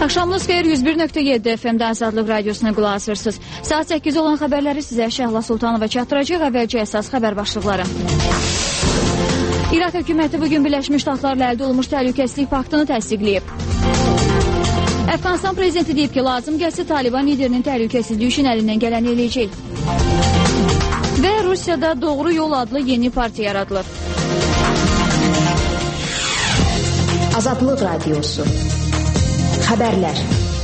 Axşamınız xeyir, 101.7 FM-də Azadlıq Radiosuna qulaq asırsınız. Saat 8 olan xəbərləri sizə Şəhla Sultanova çatdıracaq. Əvvəlcə əsas xəbər başlıqları. İraq hökuməti bugün Birləşmiş Ştatlarla əldə olunmuş təhlükəsizlik paktını təsdiqləyib. Əfqanistan prezidenti deyib ki, lazım gəlsə Taliban liderinin təhlükəsizliyi üçün əlindən gələni eləyəcək. Və Rusiyada Doğru Yol adlı yeni partiya yaradılır. Azadlıq Radiosu. Xəbərlər.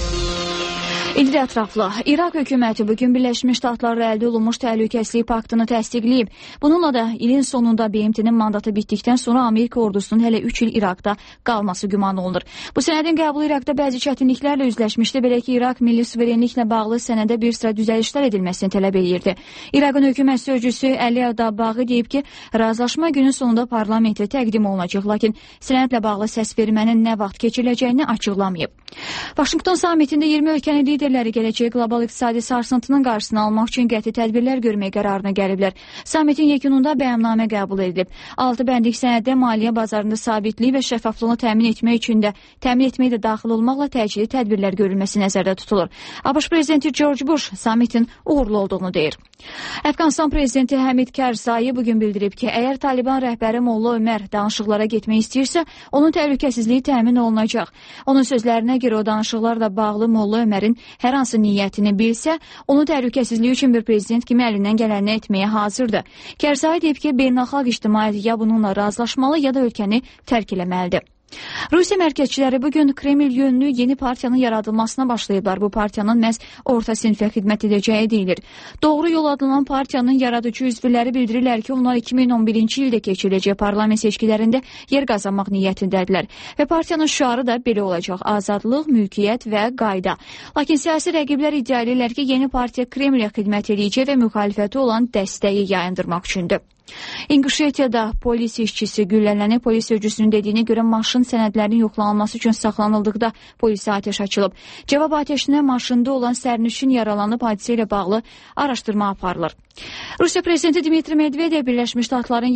İldə ətraflı. İraq hökuməti bugün Birləşmiş Ştatlarla əldə olunmuş təhlükəsizlik paktını təsdiqləyib. Bununla da ilin sonunda BMT-nin mandatı bitdikdən sonra Amerika ordusunun hələ 3 il İraqda qalması güman olunur. Bu sənədin qəbulu İraqda bəzi çətinliklərlə üzləşmişdi, belə ki, İraq milli suverenliklə bağlı sənədə bir sıra düzəlişlər edilməsini tələb edirdi. İraqın hökumət sözcüsü Əli Ədabbağı deyib ki, razılaşma günün sonunda parlamentə təqdim olunacaq, lakin sənədlə bağlı səs vermənin nə vaxt keçiriləcəyini açıqlamayıb. Vaşinqton samitində 20 ölkənin liderləri gələcək qlobal iqtisadi sarsıntının qarşısını almaq üçün qəti tədbirlər görmək qərarına gəliblər. Samitin yekununda bəyannamə qəbul edilib. 6 bəndlik sənəddə maliyyə bazarında sabitlik və şəffaflığını təmin etməyi də daxil olmaqla təcili tədbirlər görülməsi nəzərdə tutulur. ABŞ prezidenti George Bush samitin uğurlu olduğunu deyir. Əfqanistan prezidenti Həmid Kərzai bugün bildirib ki, əgər Taliban rəhbəri Molla Ömər danışıqlara getmək istəyirsə, onun təhlükəsizliyi təmin olunacaq. Onun sözlərinə görə o danışıqlarla bağlı Molla Ömərin hər hansı niyyətini bilsə, onun təhlükəsizliyi üçün bir prezident kimi əlindən gələni etməyə hazırdır. Kərzai deyib ki, beynəlxalq ictimaiyyət ya bununla razılaşmalı, ya da ölkəni tərk eləməlidir. Rusiya mərkəzçiləri bugün Kreml yönlü yeni partiyanın yaradılmasına başlayıblar. Bu partiyanın məhz orta sinifə xidmət edəcəyi deyilir. Doğru Yol adlanan partiyanın yaradıcı üzvləri bildirirlər ki, onlar 2011-ci ildə keçiriləcək parlament seçkilərində yer qazanmaq niyyətindədirlər. Və partiyanın şüarı da belə olacaq: azadlıq, mülkiyyət və qayda. Lakin siyasi rəqiblər iddia edirlər ki, yeni partiya Kremlə xidmət edəcək və müxalifəti olan dəstəyi yayındırmaq üçündür. İnquşetiyada polis işçisi güllələnib. Polis sözcüsünün dediyinə görə maşın sənədlərinin yoxlanılması üçün saxlanıldıqda polisə atəş açılıb. Cavab atəşinə maşında olan sərnişin yaralanıb, hadisə ilə bağlı araşdırma aparılır. Rusiya prezidenti Dmitri Medvedev Birləşmiş Ştatların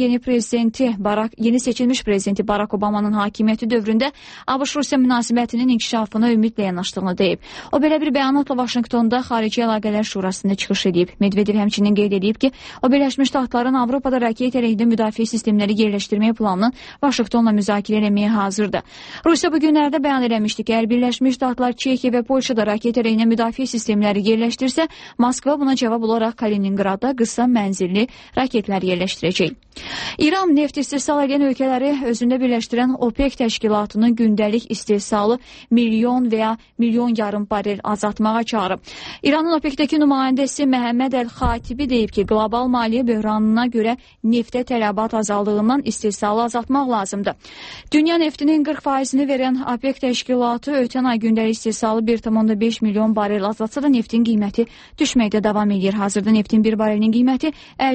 yeni seçilmiş prezidenti Barack Obama'nın hakimiyyəti dövründə ABŞ-Rusiya münasibətinin inkişafına ümidlə yanaşdığını deyib. O belə bir bəyanatla Vaşinqtonda Xarici Əlaqələr Şurasında çıxış edib. Medvedev həmçinin qeyd edib ki, o Birləşmiş Ştatların Avropada raket əleyhində müdafiə sistemləri yerləşdirmək planını Vaşinqtonla müzakirə etməyə hazırdır. Rusiya bu günlərdə bəyan eləmişdi ki, əgər Birləşmiş Ştatlar Çekiya və Polşada raket əleyhində müdafiə sistemləri yerləşdirsə, Moskva buna cavab olaraq Kalininqradda qısa mənzilli raketlər yerləşdirəcək. İran neft istehsal edən ölkələri özündə birləşdirən OPEC təşkilatının gündəlik istehsalı milyon və ya milyon yarım barel azaltmağa çağırıb. İranın OPEC-dəki nümayəndəsi Məhəmməd Əl-Xatibi deyib ki, qlobal maliyyə böhranına görə neftə tələbat azaldığından istehsalı azaltmaq lazımdır. Dünya neftinin 40%-ni verən OPEC təşkilatı ötən ay gündəlik istehsalı 1,5 milyon barel azaltsa da neftin qiyməti düşməkdə davam edir. Hazırda neftin bir barelinin qiyməti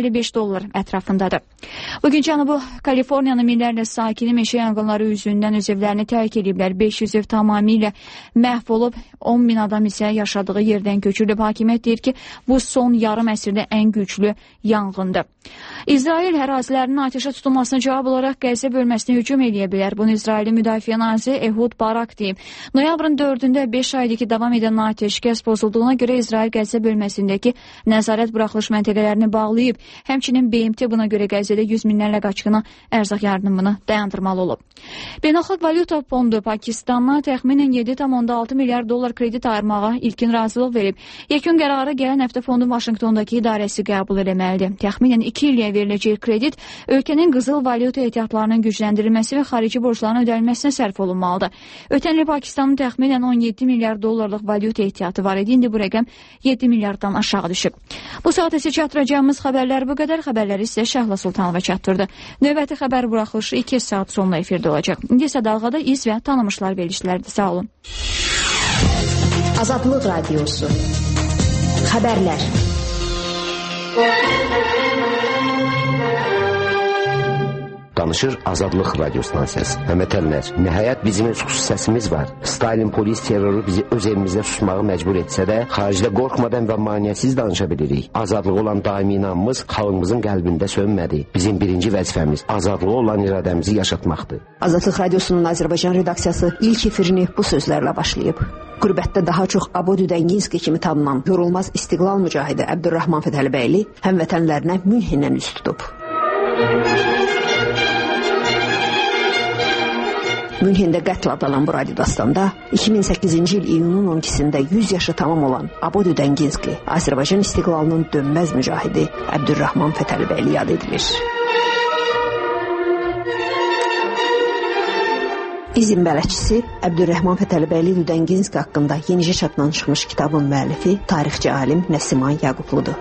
$55 ətrafındadır. Bugün Cənubi Kaliforniyanın minlərlə sakini meşə yanğınları üzündən öz evlərini tərk ediblər. 500 ev tamamilə məhv olub, 10 min adam isə yaşadığı yerdən köçürülüb. Hakimiyyət deyir ki, bu son yarım əsrdə ən güclü yanğındır. İsrail ərazilərinin atəşə tutulmasına cavab olaraq Qəzza bölməsinə hücum edə bilər. Bunu İsrailin müdafiə naziri Ehud Barak deyib. Noyabrın 4-də 5 aydır ki, davam edən atəşkəs pozulduğuna görə İsrail Qəzza bölməsindəki nəzarət buraxılış məntəqələrini bağlayıb. Həmçinin BMT buna görə Qəzzədə 100 minlərlə qaçqına ərzaq yardımını dayandırmalı olub. Beynəlxalq Valyuta Fondu Pakistana təxminən $7,6 milyar kredit ayırmağa ilkin razılıq verib. Yekun qərarı gələn həftə fondun Vaşinqtondakı idarəsi qəbul eləməlidir. Təxminən 2 illiyə veriləcək kredit ölkənin qızıl valyuta ehtiyatlarının gücləndirilməsi və xarici borcların ödənilməsinə sərf olunmalıdır. Ötən il Pakistanın təxminən $17 milyar valyuta ehtiyatı var idi. İndi bu rəqəm 7 milyarddan aşağı düşüb. Bu saat isə çatdıracağımız xəbərlər bu qədər. Xəbərləri isə Şəhla Sultanova çatdırdı. Növbəti xəbər buraxılışı 2 saat sonra efirdə olacaq. İndi isə dalğada iz və tanımışlar verilişlərdir. Sağ olun. Azadlıq Radiosu. Xəbərlər. danışır Azadlıq Radio stansiyası. Həmvətənlər, nəhayət bizim öz xüsusi səsimiz var. Stalin polis terroru bizi öz evimizdə susmağı məcbur etsə də, xaricdə qorxmadan və maneəsiz danışa bilirik. Azadlığı olan daimi inamımız xalqımızın qəlbində sönmədi. Bizim birinci vəzifəmiz azadlığı olan iradəmizi yaşatmaqdır. Azadlıq Radiosunun Azərbaycan redaksiyası ilk efirini bu sözlərlə başlayıb. Qürbətdə daha çox Abodü Dənginski kimi tanınan yorulmaz istiqlal mücahidi Əbdürrahman Fətəlibəyli həmvətənlərinə Münhendən üz tutub. Münhendə qətl adalan bu radiodastanda 2008-ci il iyunun 12-sində 100 yaşı tamam olan Abodü Dənginski, Azərbaycan istiqlalının dönməz mücahidi Əbdürrahman Fətəlibəyli yad edilir. İzin bələdçisi Əbdürrahman Fətəlibəyli Dənginski haqqında yenicə çapdan çıxmış kitabın müəllifi tarixçi alim Nəsiman Yaqubludur.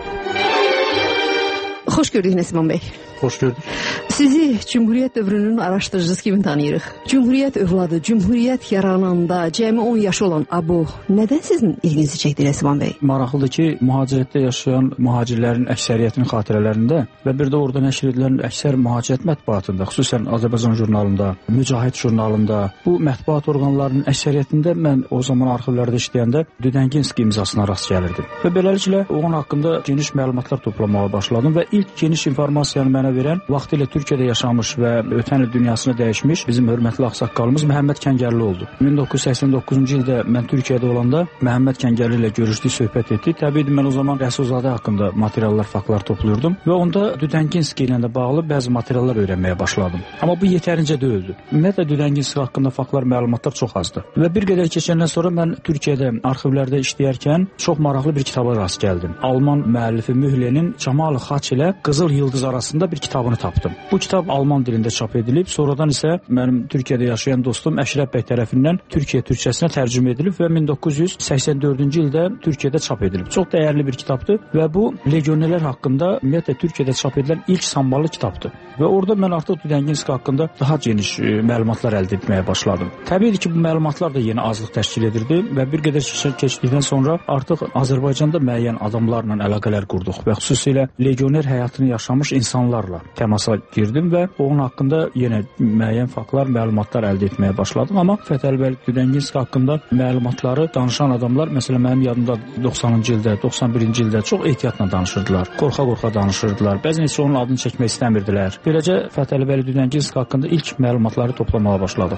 Xoş gördük Nəsiman bəy. Xoş gördük. Sizi Cümhuriyyət dövrünün araşdırıcısı kimi tanıyırıq. Cümhuriyyət övladı, Cümhuriyyət yarananda cəmi 10 yaşı olan Abo nədən sizin ilginizi çəkdi Nəsiman bəy? Maraqlıdır ki, mühacirətdə yaşayan mühacirlərin əksəriyyətinin xatirələrində və bir də orada nəşr edilən əksər mühacirət mətbuatında, xüsusən Azərbaycan jurnalında, Mücahid jurnalında, bu mətbuat orqanlarının əksəriyyətində mən o zaman arxivlərdə işləyəndə Dənginski imzasına rast gəlirdim. Və beləliklə onun haqqında geniş məlumatlar toplamağa başladım və ilk geniş informasiyanı mənə verən vaxtilə Türkiyədə yaşamış və ötən il dünyasını dəyişmiş bizim hörmətli ağsaqqalımız Məhəmməd Kəngərli oldu. 1989-cu ildə mən Türkiyədə olanda Məhəmməd Kəngərli ilə görüşdük, söhbət etdik. Təbii mən o zaman Rəsulzadə haqqında materiallar, faktlar topluyordum və onda Dənginski ilə də bağlı bəzi materiallar öyrənməyə başladım. Amma bu yetərincə deyildi. Ümumiyyətlə Dənginski haqqında faktlar, məlumatlar çox azdı. Və bir qədər keçəndən sonra mən Türkiyədə arxivlərdə işləyərkən çox maraqlı bir kitaba rast gəldim. Alman müəllifi Mühlenin Cəmal Xaç ilə Qızıl Yıldız arasında bir kitabını tapdım. Bu kitab alman dilində çap edilib, sonradan isə mənim Türkiyədə yaşayan dostum Əşrəf bəy tərəfindən Türkiyə türkçəsinə tərcümə edilib və 1984-cü ildə Türkiyədə çap edilib. Çox dəyərli bir kitabdır və bu legionerlər haqqında ümumiyyətlə Türkiyədə çap edilən ilk samballı kitabdır. Və orada mən artıq Dənginski haqqında daha geniş məlumatlar əldə etməyə başladım. Təbii ki, bu məlumatlar da yenə azlıq təşkil edirdi və bir qədər keçdikdən sonra artıq Azərbaycanda müəyyən adamlarla əlaqələr qurduq və xüsusilə legioner həyatını yaşamış insanlarla təmasa girdim və onun haqqında yenə müəyyən faktlar, məlumatlar əldə etməyə başladım. Amma Fətəlibəyli Dənginski haqqında məlumatları danışan adamlar, məsələn mənim yadımda 90-cı ildə, 91-ci ildə çox ehtiyatla danışırdılar, qorxa-qorxa danışırdılar. Bəzən heç onun adını çəkmək istəmirdilər. Beləcə Fətəlibəyli Dənginski haqqında ilk məlumatları toplamağa başladıq.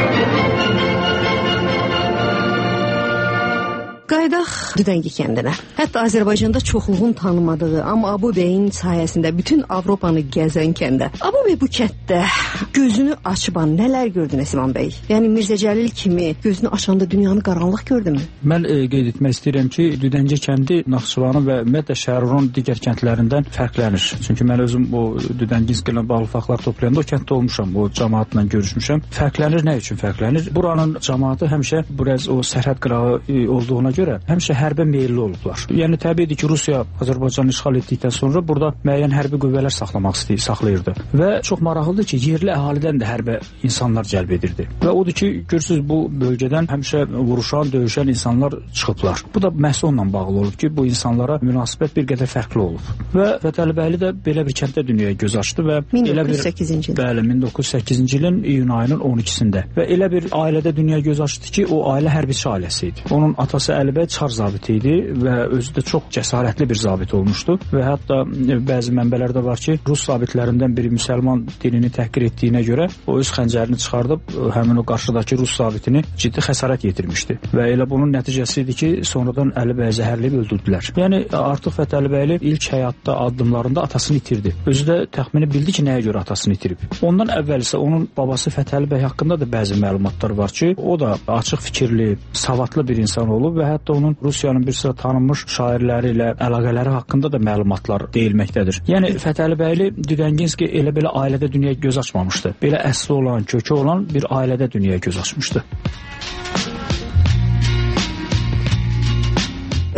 Qaydaq Düdəngi kəndinə. Hətta Azərbaycanda çoxluğun tanımadığı, amma Abo bəyin sayəsində bütün Avropanı gəzən kəndə. Abo bəy bu kənddə gözünü açıban nələr gördü Nəsiman bəy? Yəni Mirzə Cəlil kimi gözünü açanda dünyanı qaranlıq gördümü? Mən qeyd etmək istəyirəm ki, Düdəngi kəndi Naxçıvanın və ümumiyyətlə Şəhərurun digər kəndlərindən fərqlənir. Çünki mən özüm o Dənginski ilə bağlı faktlar toplayanda o kənddə olmuşam, o cəmaatla görüşmüşəm. Fərqlənir, nə üçün fərqlənir? Buranın cəmaatı həmişə biraz o sərhəd qırağı olduğuna görə həmişə hərbə meyilli olublar. Yəni təbiidir ki, Rusiya Azərbaycanı işğal etdikdən sonra burada müəyyən hərbi qüvvələr saxlayırdı. Və çox maraqlıdır ki, yerli əhalidən də hərbə insanlar cəlb edirdi. Və odur ki, görürsüz bu bölgədən həmişə vuruşan, döyüşən insanlar çıxıblar. Bu da məhz onunla bağlı olub ki, bu insanlara münasibət bir qədər fərqli olub. Və Fətəlibəyli də belə bir kənddə dünyaya göz açdı və 1908-ci il. Bəli, 1908-ci ilin iyun ayının 12-sində. Və elə bir ailədə dünyaya göz açdı ki, o ailə hərbiçi ailəsi idi. Onun atası Əli bəy çar zabiti idi və özü də çox cəsarətli bir zabit olmuşdu və hətta bəzi mənbələrdə var ki, Rus zabitlərindən biri müsəlman dinini təhqir etdiyinə görə o öz xəncərini çıxardıb həmin o qarşıdakı Rus zabitini ciddi xəsarət yetirmişdi və elə bunun nəticəsi idi ki, sonradan Əli bəyi zəhərləyib öldürdülər. Yəni artıq Fətəlibəyli ilk həyatda addımlarında atasını itirdi. Özü də təxmini bildi ki, nəyə görə atasını itirib. Ondan əvvəl isə onun babası Fətəli bəy haqqında da bəzi məlumatlar var ki, o da açıq fikirli, savadlı bir insan olub və hətta onun Rusiyanın bir sıra tanınmış şairləri ilə əlaqələri haqqında da məlumatlar deyilməkdədir. Yəni Fətəlibəyli Dənginski elə belə ailədə dünyaya göz açmamışdı. Belə əsli olan, kökü olan bir ailədə dünyaya göz açmışdı. Həyatının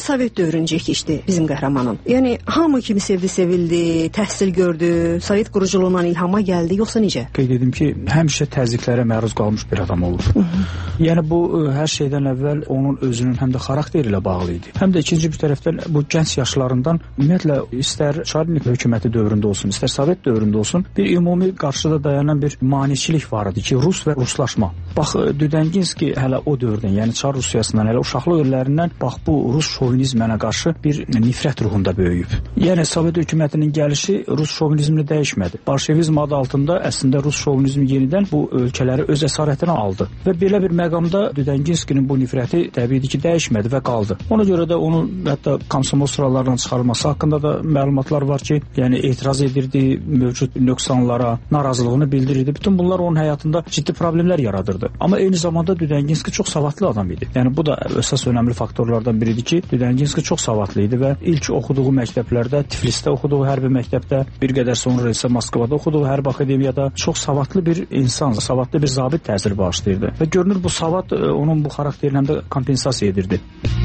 Sovet dövrüncə keçdi bizim qəhrəmanın. Yəni hamı kimi sevildi, təhsil gördü, Sovet quruculuğundan ilhama gəldi, yoxsa necə? Qeyd edim ki, həmişə təzyiqlərə məruz qalmış bir adam olur. Yəni bu hər şeydən əvvəl onun özünün həm də xarakteri ilə bağlı idi. Həm də ikinci bir tərəfdən bu gənc yaşlarından ümumiyyətlə istər Çarlik hökuməti dövründə olsun, istər Sovet dövründə olsun, bir ümumi qarşıda dayanan bir maneçilik var idi ki, Rus və ruslaşma. Bax, Düdənginski hələ o dövrdən, yəni Çar Rusiyasından, hələ uşaqlıq illərindən bax bu Rus şovinizmə qarşı bir nifrət ruhunda böyüyüb. Yəni Sovet hökumətinin gəlişi Rus şovinizmini dəyişmədi. Bolşevizm adı altında əslində Rus şovinizmi yenidən bu ölkələri öz əsarətinə aldı. Və belə bir məqamda Düdənginskinin bu nifrəti təbii ki, dəyişmədi və qaldı. Ona görə də onun hətta komsomol sıralarından çıxarılması haqqında da məlumatlar var ki, yəni etiraz edirdi mövcud nöqsanlara, narazılığını bildirirdi. Bütün bunlar onun həyatında ciddi problemlər yaradırdı. Amma eyni zamanda Düdənginski çox savadlı adam idi. Yəni bu da əsas önəmli faktorlardan biridir ki, Düdənginski çox savadlı idi və ilk oxuduğu məktəblərdə, Tiflisdə oxuduğu hərbi məktəbdə, bir qədər sonra isə Moskvada oxuduğu hərbi akademiyada çox savadlı bir insan, savadlı bir zabit təsir bağışlayırdı. Və görünür bu savad onun bu xarakterini həm də kompensasiya edirdi.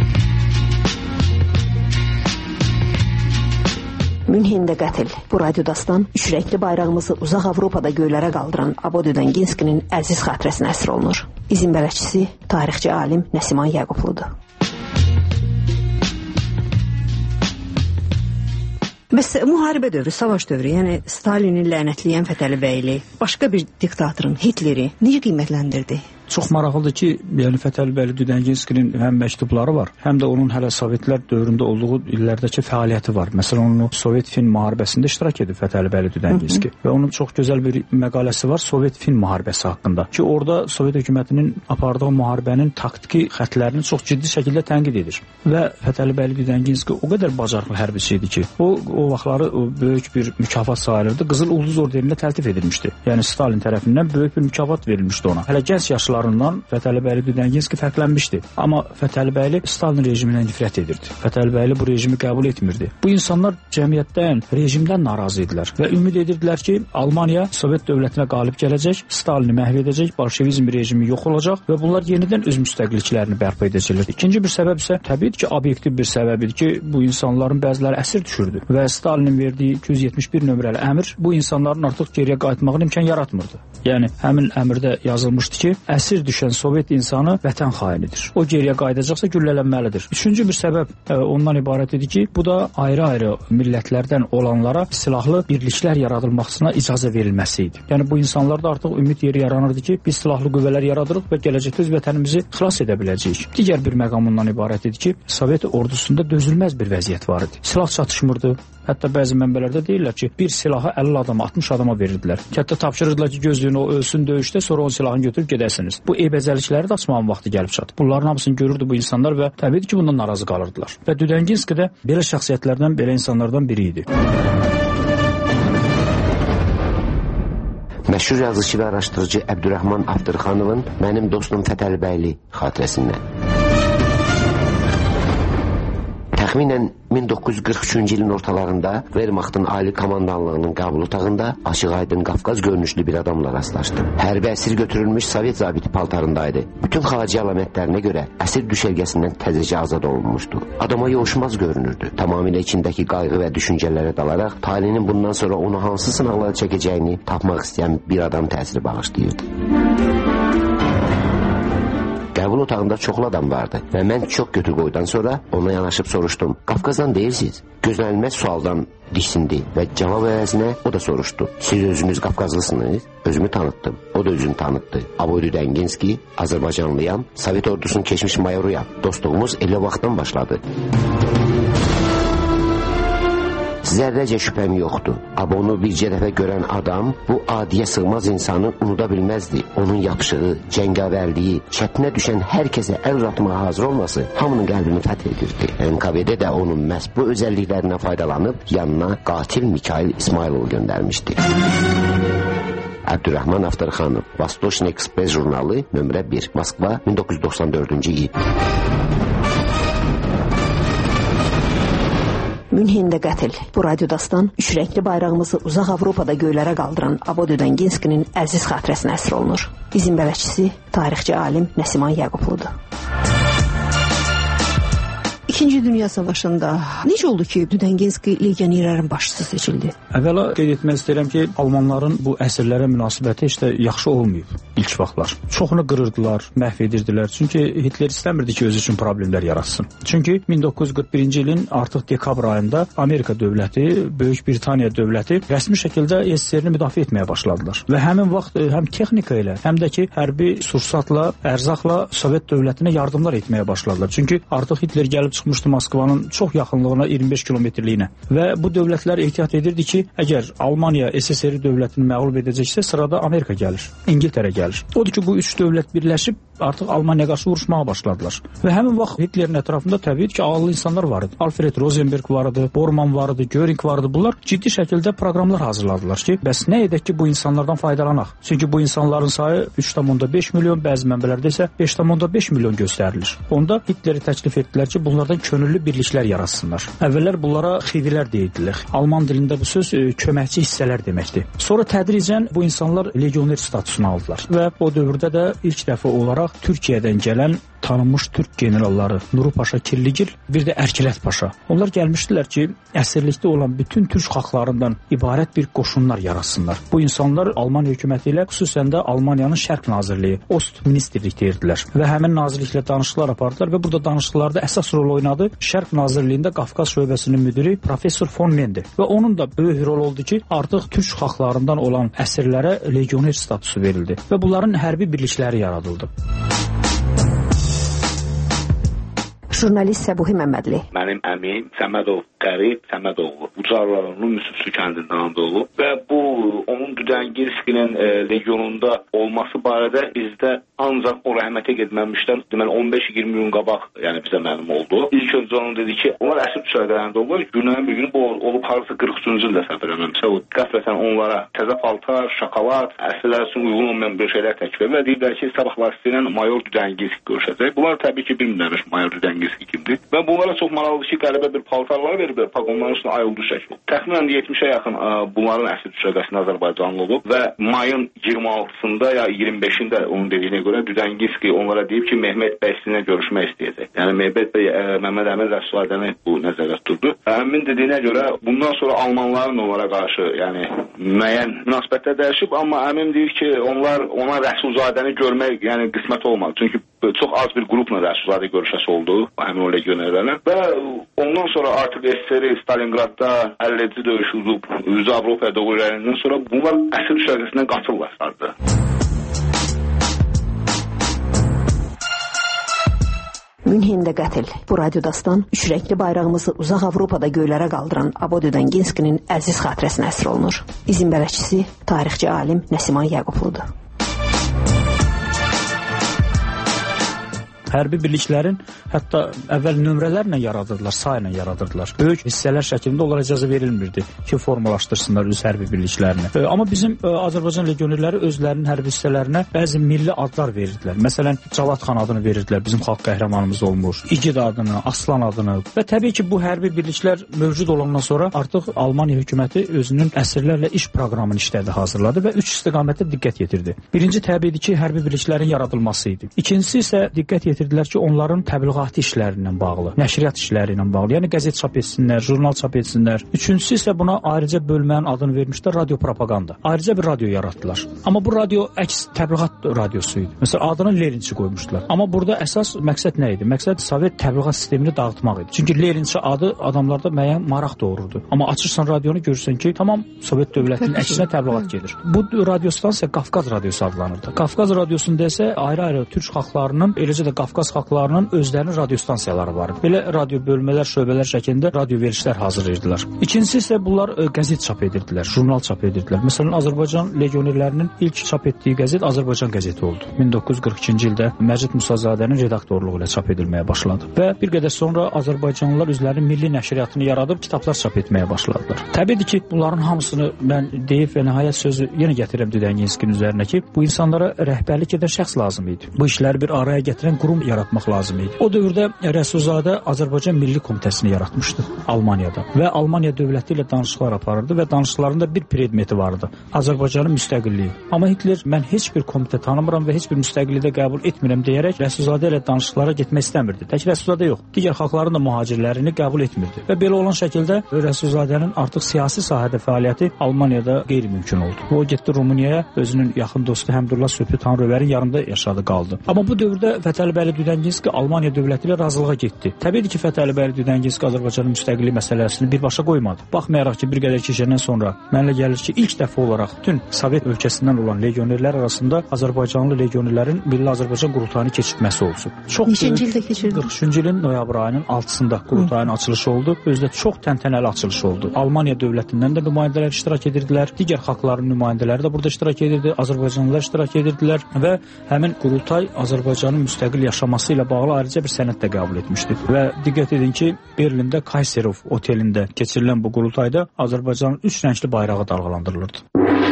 Münhendə qətl. Bu radiodastan üç rəngli bayrağımızı uzaq Avropada göylərə qaldıran Abo Düdənginskinin əziz xatirəsinə əsr olunur. İzin bələdçisi tarixçi alim Nəsiman Yaqubludur. Bəs müharibə dövrü, savaş dövrü, yəni Stalini lənətləyən Fətəlibəyli, başqa bir diktatorun, Hitleri necə qiymətləndirdi? Çox maraqlıdır ki, yəni Fətəlibəyli Düdənginskinin həm məktubları var, həm də onun hələ Sovetlər dövründə olduğu illərdəki fəaliyyəti var. Məsələn, onun Sovet-Fin müharibəsində iştirak edib Fətəlibəyli Düdənginski və onun çox gözəl bir məqaləsi var Sovet-Fin müharibəsi haqqında ki, orada Sovet hökumətinin apardığı müharibənin taktiki xətlərini çox ciddi şəkildə tənqid edir. Və Fətəlibəyli Düdənginski o qədər bacarıqlı hərbiçi idi ki, o vaxtları böyük bir mükafat sayılırdı. Qızıl Ulduz orderinə təltif edilmişdi. Yəni Stalin tərəfindən böyük bir mükafat verilmişdi ona. Hələ gənc yaşlarından Fətəlibəyli Düdənginski fərqlənmişdi. Amma Fətəlibəyli Stalin rejiminə nifrət edirdi. Fətəlibəyli bu rejimi qəbul etmirdi. Bu insanlar cəmiyyətdən, rejimdən narazı idilər və ümid edirdilər ki, Almaniya Sovet dövlətinə qalib gələcək, Stalini məhv edəcək, bolşevizm rejimi yox olacaq və bunlar yenidən öz müstəqilliklərini bərpa edəcəklər. İkinci bir səbəb isə təbii ki, obyektiv bir səbəb idi ki, bu insanların bəziləri əsir düşürdü və Stalinin verdiyi 271 nömrəli əmr bu insanların artıq geriyə qayıtmağına imkan yaratmırdı. Yəni həmin əmrdə yazılmışdı ki, əsir düşən Sovet insanı vətən xainidir. O geriyə qayıdacaqsa güllələnməlidir. Üçüncü bir səbəb ondan ibarət idi ki, bu da ayrı-ayrı millətlərdən olanlara silahlı birliklər yaradılmasına icazə verilməsi idi. Yəni bu insanlarda artıq ümid yeri yaranırdı ki, biz silahlı qüvvələr yaradırıq və gələcəkdə öz vətənimizi xilas edə biləcəyik. Digər bir məqam ondan ibarət idi ki, Sovet ordusunda dözülməz bir vəziyyət var idi. Silah çatışmırdı. Hətta bəzi mənbələrdə deyirlər ki, bir silahı 50 adama, 60 adama verirdilər. Hətta tapşırırdılar ki, gözləyin o ölsün döyüşdə, sonra o silahını götürüb gedəsiniz. Bu eybəcərlikləri də açmağın vaxtı gəlib çatdı. Bunların hamısını görürdü bu insanlar və təbii ki, bundan narazı qalırdılar. Və Düdənginski də belə şəxsiyyətlərdən, belə insanlardan biri idi. Məşhur yazıcı və araşdırıcı Əbdürrəhman Abdırxanovun Mənim dostum Fətəlibəyli xatirəsindən. Təxminən 1943-cü ilin ortalarında Wehrmachtın ali komandanlığının qəbul otağında açıq-aydın Qafqaz görünüşlü bir adamla rastlaşdım. Hərbi əsir götürülmüş Sovet zabiti paltarındaydı. Bütün xarici əlamətlərinə görə əsir düşərgəsindən təzəcə azad olunmuşdu. Adama yovuşmaz görünürdü. Tamamilə içindəki qayğı və düşüncələrə dalaraq talinin bundan sonra onu hansı sınaqlara çəkəcəyini tapmaq istəyən bir adam təsiri bağışlayırdı. Qəbul otağında çoxlu adam vardı və mən çox götür qoydan sonra ona yanaşıb soruşdum. Qafqazdan deyirsiniz? Gözlənilməz sualdan diksindi və cavab əvəzinə o da soruşdu. Siz özünüz Qafqazlısınız? Özümü tanıtdım. O da özünü tanıtdı. Abo Düdənginski, Azərbaycanlıyam, Sovet ordusunun keçmiş mayoruyam. Dostluğumuz elə vaxtdan başladı. Zərrəcə şübhəm yoxdur. Abonu bircə dəfə görən adam bu adiyə sığmaz insanı unuda bilməzdi. Onun yapışığı, cəngavərliyi, çətinə düşən hər kəsə əl uzatmağa hazır olması hamının qəlbini fəth edirdi. NKVD də onun məhz bu özəlliklərindən faydalanıb yanına qatil Mikhail İsmayılov göndərmişdi. Əbdürrəhman Abdırxanov, Vostochny Express jurnalı, nömrə 1, Moskva, 1994-cü il. Münhendə qətl. Bu radiodastan üç rəngli bayrağımızı uzaq Avropada göylərə qaldıran Abo Düdənginskinin əziz xatirəsinə əsr olunur. İzin bələdçisi tarixçi alim Nəsiman Yaqubludur. İkinci Dünya Savaşında necə oldu ki, Düdənginski legionerlərin başçısı seçildi? Əvvəla qeyd etmək istəyirəm ki, Almanların bu əsirlərə münasibəti heç də yaxşı olmayıb ilk vaxtlar. Çoxunu qırırdılar, məhv edirdilər. Çünki Hitler istəmirdi ki, özü üçün problemlər yaratsın. Çünki 1941-ci ilin artıq dekabr ayında Amerika dövləti, Böyük Britaniya dövləti rəsmi şəkildə SSR-ni müdafiə etməyə başladılar. Və həmin vaxt həm texnika ilə, həm də ki, hərbi sursatla, ərzaqla Sovet dövlətinə yardımlar etməyə başladılar. Çünki artıq Hitler gəlib çıxmışdı Moskvanın çox yaxınlığına, 25 kilometrliyinə. Və bu dövlətlər ehtiyat edirdi ki, əgər Almaniya SSR dövlətini məğlub edəcəksə, sırada Amerika gəlir, İngiltərə gəlir. Odur ki, bu üç dövlət birləşib artıq Almaniyaya qarşı vuruşmağa başladılar. Və həmin vaxt Hitlerin ətrafında təbii ki, ağıllı insanlar var idi. Alfred Rosenberg var idi, Bormann var idi, Göring var idi. Bunlar ciddi şəkildə proqramlar hazırladılar ki, bəs nə edək ki, bu insanlardan faydalanaq? Çünki bu insanların sayı 3,5 milyon, bəzi mənbələrdə isə 5,5 milyon göstərilir. Onda Hitleri təklif etdilər ki, bunlardan könüllü birliklər yaratsınlar. Əvvəllər bunlara xidilər deyirdilər. Alman dilində bu söz köməkçi hissələr deməkdir. Sonra tədricən bu insanlar legioner statusunu aldılar və o dövrdə də ilk dəfə olaraq Türkiyədən gələn tanınmış türk generalları Nuru Paşa Kirligil, bir də Ərkilət Paşa. Onlar gəlmişdilər ki, əsirlikdə olan bütün türk xalqlarından ibarət bir qoşunlar yaratsınlar. Bu insanlar Alman hökuməti ilə, xüsusən də Almaniyanın Şərq Nazirliyi, Ost Ministerlik deyirdilər və həmin nazirliklə danışıqlar apardılar və burada danışıqlarda əsas rol oynadı Şərq Nazirliyində Qafqaz şöbəsinin müdiri Professor von Mende və onun da böyük rol oldu ki, artıq türk xalqlarından olan əsirlərə legioner statusu verildi və bunların hərbi birlikləri yaradıldı. Jurnalist Səbuhi Məmmədli. Mənim əmim Səmədov Qərib Səmədoğlu. Ucarlarının Müsüfsü kəndindən doğulub və bu onun Düdənginskinin legionunda olması barədə bizdə ancaq o rəhmətə getməmişdən deməli 15-20 gün qabaq yəni bizə məlum oldu. İlk öncə onun dedi ki, onlar əsir düşərlərində olurlar. Günlərin bir günü bu olub harısı 43-cü ildə səhv eləmirəmsə, o qəflətən onlara təzə paltar, şokolad, əsirlər üçün uyğun olmayan bir şeylər təklif edir və deyirlər ki, sabahlar sizlə mayor Düdənginski görüşəcək. Bunlar təbii ki, bilmirlər mayor Düdənginski kimdir. Və bunlara çox maraqlıdır ki, qəribə bir paltarlar veriblər, pagonların üstünə ayıldı şəkil. Təxminən 70-ə yaxın bunların əsir düşərgəsində Azərbaycanlı olub və mayın 26-sında ya 25-də onun dediyinə görə Düdənginski onlara deyib ki, Mehmet bəy sizinlə görüşmək istəyəcək. Yəni Mehmet bəy Məmməd Əmin Rəsulzadəni bu nəzərdə tutdu. Əmin dediyinə görə bundan sonra Almanların onlara qarşı yəni müəyyən münasibətlər dəyişib, amma Əmin deyir ki, onlar ona Rəsulzadəni görmək yəni qismət olmadı. Çünki çox az bir qrupla Rəsulzadə görüşəsi oldu həmin o legionerlərlə və ondan sonra artıq SSR Stalingradda 50-ci döyüş udub üzü Avropaya doğru irəliləndən sonra bunlar əsir düşərgəsindən qaçırlar sardı. Münhendə qətl. Bu radiodastan üç rəngli bayrağımızı uzaq Avropada göylərə qaldıran Abo Düdənginskinin əziz xatirəsinə əsr olunur. İzin bələdçisi tarixçi alim Nəsiman Yaqubludur. Hərbi birliklərin hətta əvvəl nömrələrlə yaradırdılar, sayla yaradırdılar. Böyük hissələr şəklində onlara icazə verilmirdi ki, formalaşdırsınlar öz hərbi birliklərini. Amma bizim Azərbaycan legionerləri özlərinin hərbi hissələrinə bəzi milli adlar verirdilər. Məsələn, Cavad xan adını verirdilər, bizim xalq qəhrəmanımız olmuş, İgid adını, Aslan adını və təbii ki, bu hərbi birliklər mövcud olandan sonra artıq Almaniya hökuməti özünün əsirlərlə iş proqramını işlədi, hazırladı və üç istiqamətdə diqqət yetirdi. Birinci təbiidir ki, hərbi birliklərin yaradılması idi. İkincisi isə diqqət yetirdilər ki, onların təbliğatı işlərindən bağlı, nəşriyyat işləri ilə bağlı, yəni qəzet çap etsinlər, jurnal çap etsinlər. Üçüncüsü isə buna ayrıca bölmənin adını vermişlər, radio propaganda. Ayrıca bir radio yaratdılar. Amma bu radio əks təbliğat radiosu idi. Məsələn, adını Leninçi qoymuşdular. Amma burada əsas məqsəd nə idi? Məqsəd Sovet təbliğat sistemini dağıtmaq idi. Çünki Leninçi adı adamlarda müəyyən maraq doğururdu. Amma açırsan radionu görürsən ki, tamam Sovet dövlətinin əksinə təbliğat gedir. Bu radiostansiya Qafqaz radiosu adlanırdı. Qafqaz radiosunda isə ayrı-ayrı türk xalqlarının, eləcə də Qafqaz xalqlarının özlərinin radiostansiyaları var. Belə radio bölmələr, şöbələr şəklində radio verilişlər hazırlayırdılar. İkincisi isə bunlar qəzet çap edirdilər, jurnal çap edirdilər. Məsələn, Azərbaycan legionerlərinin ilk çap etdiyi qəzet Azərbaycan qəzeti oldu. 1942-ci ildə Məcid Musazadənin redaktorluğu ilə çap edilməyə başladı. Və bir qədər sonra Azərbaycanlılar özlərinin milli nəşriyyatını yaradıb kitablar çap etməyə başladılar. Təbiidir ki, bunların hamısını mən deyib və nəhayət sözü yenə gətirəm Düdənginskinin üzərinə ki, bu insanlara rəhbərlik edən şəxs lazım idi. Bu işləri bir araya gətirən qurum yaratmaq lazım idi. O dövrdə Rəsulzadə Azərbaycan Milli Komitəsini yaratmışdı Almaniyada və Almaniya dövləti ilə danışıqlar aparırdı və danışıqlarında bir predmeti vardı: Azərbaycanın müstəqilliyi. Amma Hitler mən heç bir komitə tanımıram və heç bir müstəqilliyi də qəbul etmirəm deyərək Rəsulzadə ilə danışıqlara getmək istəmirdi. Tək Rəsulzadə yox, digər xalqların da mühacirlərini qəbul etmirdi və belə olan şəkildə Rəsulzadənin artıq siyasi sahədə fəaliyyəti Almaniyada qeyri-mümkün oldu. O getdi Rumuniyaya, özünün yaxın dostu Həmdullah Söhbü Tanrıver'in yanında yaşadı, qaldı. Amma bu dövrdə Fətəlibəyli Düdənginski Almaniya dövləti ilə razılığa getdi. Təbii ki, Fətəlibəyli Düdənginski Azərbaycanın müstəqilliyi məsələsini birbaşa qoymadı. Baxmayaraq ki, bir qədər keçəndən sonra mənlə gəlir ki, ilk dəfə olaraq bütün Sovet ölkəsindən olan legionerlər arasında Azərbaycanlı legionerlərin Milli Azərbaycan qurultayını keçirməsi olsun. Neçinci ildə keçirdi? 43-cü ilin noyabr ayının 6-sında qurultayın açılışı oldu. Özü də çox təntənəli açılışı oldu. Almaniya dövlətindən də nümayəndələr iştirak edirdilər. Digər xalqların nümayəndələri də burada iştirak edirdi. Azərbaycanlılar iştirak edirdilər və həmin qurultay Azərbaycanın müstəqil yaşaması ilə bağlı ayrıca bir sənəd də qəbul etmişdi. Və diqqət edin ki, Berlində Kayserov otelində keçirilən bu qurultayda Azərbaycanın 3 rəngli bayrağı dalğalandırılırdı.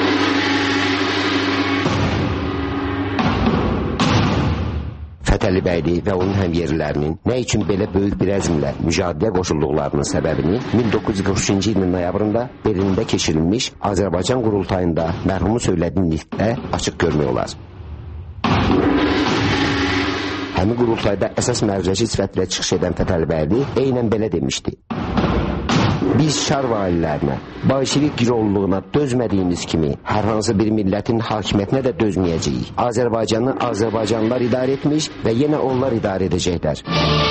Fətəlibəyli və onun həmyerlilərinin nə üçün belə böyük bir əzmlə mücadiləyə qoşulduqlarının səbəbini 1943-cü ilin noyabrında Berlində keçirilmiş Azərbaycan qurultayında mərhumun söylediyi nitqdə açıq görmək olar. Həmin qurultayda əsas mərcəci sifətlə çıxış edən Fətəlibəyli eynən belə demişdi: Biz şar valilərinə, bolşevik girovluğuna dözmədiyimiz kimi hər hansı bir millətin hakimiyyətinə də dözməyəcəyik. Azərbaycanı Azərbaycanlılar idarə etmiş və yenə onlar idarə edəcəklər.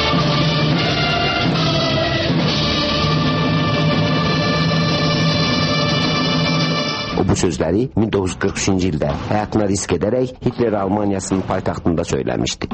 O bu sözləri 1943-cü ildə həyatına risk edərək Hitler Almaniyasının paytaxtında söyləmişdi.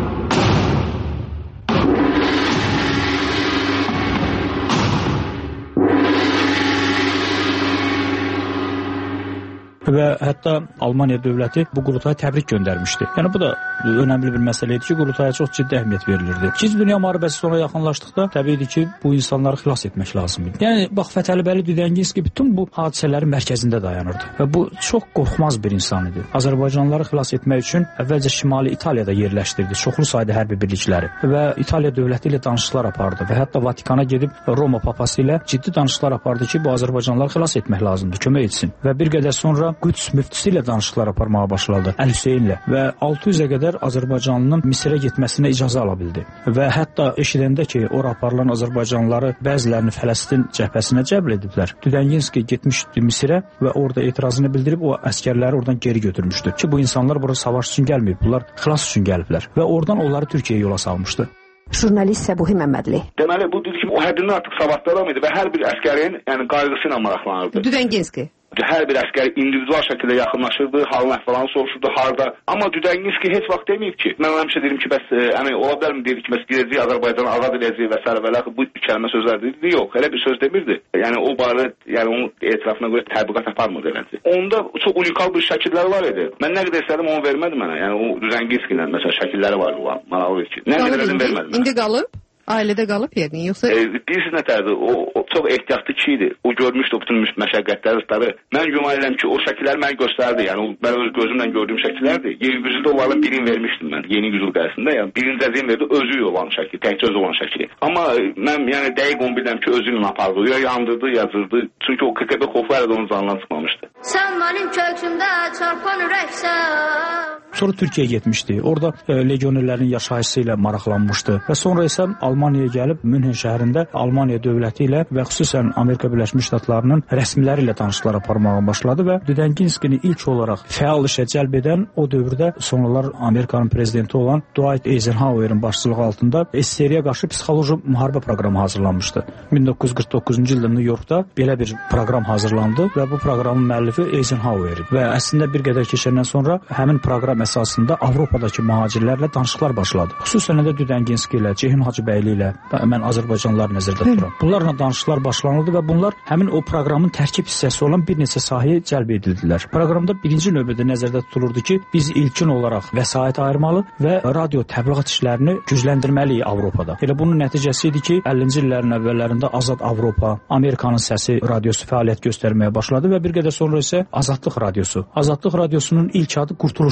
Və hətta Almaniya dövləti bu qurultaya təbrik göndərmişdi. Yəni bu da önəmli bir məsələ idi ki, qurultaya çox ciddi əhəmiyyət verilirdi. İkinci Dünya müharibəsi sonra yaxınlaşdıqda təbiidir ki, bu insanları xilas etmək lazım idi. Yəni bax, Fətəlibəyli Düdənginski bütün bu hadisələrin mərkəzində dayanırdı və bu çox qorxmaz bir insan idi. Azərbaycanlıları xilas etmək üçün əvvəlcə Şimali İtaliyada yerləşdirdi çoxlu sayda hərbi birlikləri və İtaliya dövləti ilə danışıqlar apardı və hətta Vatikana gedib Roma papası ilə ciddi danışıqlar apardı ki, bu Azərbaycanlıları xilas etmək lazımdır, kömək etsin. Və bir qədər sonra Qüds müftisi ilə danışıqlar aparmağa başladı, Əl Hüseynlə, və 600-ə qədər Azərbaycanlının Misirə getməsinə icazə ala bildi. Və hətta eşidəndə ki, ora aparılan Azərbaycanlıları bəzilərini Fələstin cəbhəsinə cəbr ediblər, Düdənginski getmişdi Misirə və orada etirazını bildirib o əskərləri oradan geri götürmüşdü ki, bu insanlar bura savaş üçün gəlməyib, bunlar xilas üçün gəliblər və oradan onları Türkiyəyə yola salmışdı. Jurnalist Səbuhi Məmmədli. Deməli, bu dedi ki, o həddindən artıq savadlı adam idi və hər bir əskərin qayğısı ilə maraqlanırdı. Düdənginski. Hər bir əskər individual şəkildə yaxınlaşırdı, halın əhvalını soruşurdu, harda. Amma Düdənginski heç vaxt deməyib ki, mən həmişə dedim ki, bəs ola bilərmi deyir ki, bəs gedəcək Azərbaycanı azad edəcək və s. Bu kəlmə sözlər dedi. Yox, elə bir söz demirdi. Yəni o barədə, yəni onun etirafına görə tətbiqat aparmırdı eləncə. Onda çox unikal bir şəkilləri var idi. Mən nə qədər istədim onu vermədi mənə. Yəni o Düdənginski ilə məsələn şəkilləri var olan, maraqlı ki. Nə qədər vermədi mənə. İndi qalıb? Ailədə qalıb yəqin, yoxsa? Bilirsiniz nətərdir, o çox ehtiyatlı kişi idi. O görmüşdü bütün məşəqqətləri. Mən güman edirəm ki, o şəkilləri mənə göstərdi. Yəni mən öz gözümlə gördüyüm şəkillərdir. Yeni güzüldə onların birini vermişdim mən. Yeni güzül qəzəsində. Yəni birinci əzim verdi, özü olan şəkil, təkcə özü olan şəkil. Amma mən yəni dəqiq onu bilirəm ki, özü ilə apardı. Ya yandırdı, yazırdı. Çünki o KGB xofu hələ də onun canından çıxmamışdı. Sən mənim köksümdə çarpan ürəksən. Sonra Türkiyəyə getmişdi. Orada legionerlərin yaşayışı ilə maraqlanmışdı və sonra isə Almaniyaya gəlib Münhen şəhərində Almaniya dövləti ilə və xüsusən Amerika Birləşmiş Ştatlarının rəsmiləri ilə danışıqlar aparmağa başladı və Düdənginskini ilk olaraq fəal işə cəlb edən o dövrdə sonralar Amerikanın prezidenti olan Dwight Eisenhower'in başçılığı altında SSR-yə qarşı psixoloji müharibə proqramı hazırlanmışdı. 1949-cu ildə New Yorkda belə bir proqram hazırlandı və bu proqramın müəllifi Eisenhower idi və əslində bir qədər keçəndən sonra həmin proqram əsasında Avropadakı mühacirlərlə danışıqlar başladı. Xüsusən də Düdənginski ilə, Ceyhun Hacıbəyli ilə, mən Azərbaycanlıları nəzərdə tuturam. Bunlarla danışıqlar başlanıldı və bunlar həmin o proqramın tərkib hissəsi olan bir neçə sahəyə cəlb edildilər. Proqramda birinci növbədə nəzərdə tutulurdu ki, biz ilkin olaraq vəsait ayırmalı və radio təbliğat işlərini gücləndirməliyik Avropada. Elə bunun nəticəsi idi ki, 50-ci illərin əvvəllərində Azad Avropa, Amerikanın səsi radiosu fəaliyyət göstərməyə başladı və bir qədər sonra isə Azadlıq radiosu. Azadlıq radiosunun ilk adı Qurtuluş radiosu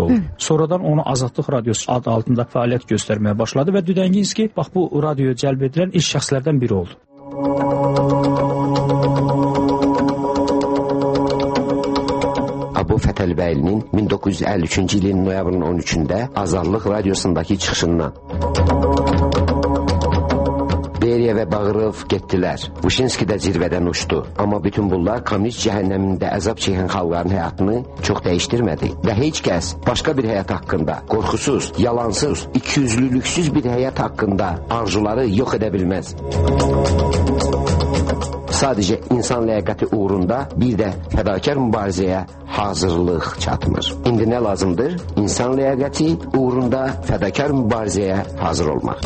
radiosu oldu. Sonradan onu Azadlıq Radiosu adı altında fəaliyyət göstərməyə başladı və Düdənginski bax bu radioya cəlb edilən ilk şəxslərdən biri oldu. Abo Fətəlbəylinin 1953-cü ilin noyabrın 13-də Azadlıq Radiosundakı çıxışından Beriya və Bağırov getdilər. Vuşinski də zirvədən uçdu. Amma bütün bunlar kommunist cəhənnəmində əzab çəkən xalqların həyatını çox dəyişdirmədi. Və heç kəs başqa bir həyat haqqında, qorxusuz, yalansız, ikiyüzlülüksüz bir həyat haqqında arzuları yox edə bilməz. Sadəcə insan ləyaqəti uğrunda bir də fədakar mübarizəyə hazırlıq çatmır. İndi nə lazımdır? İnsan ləyaqəti uğrunda fədakar mübarizəyə hazır olmaq.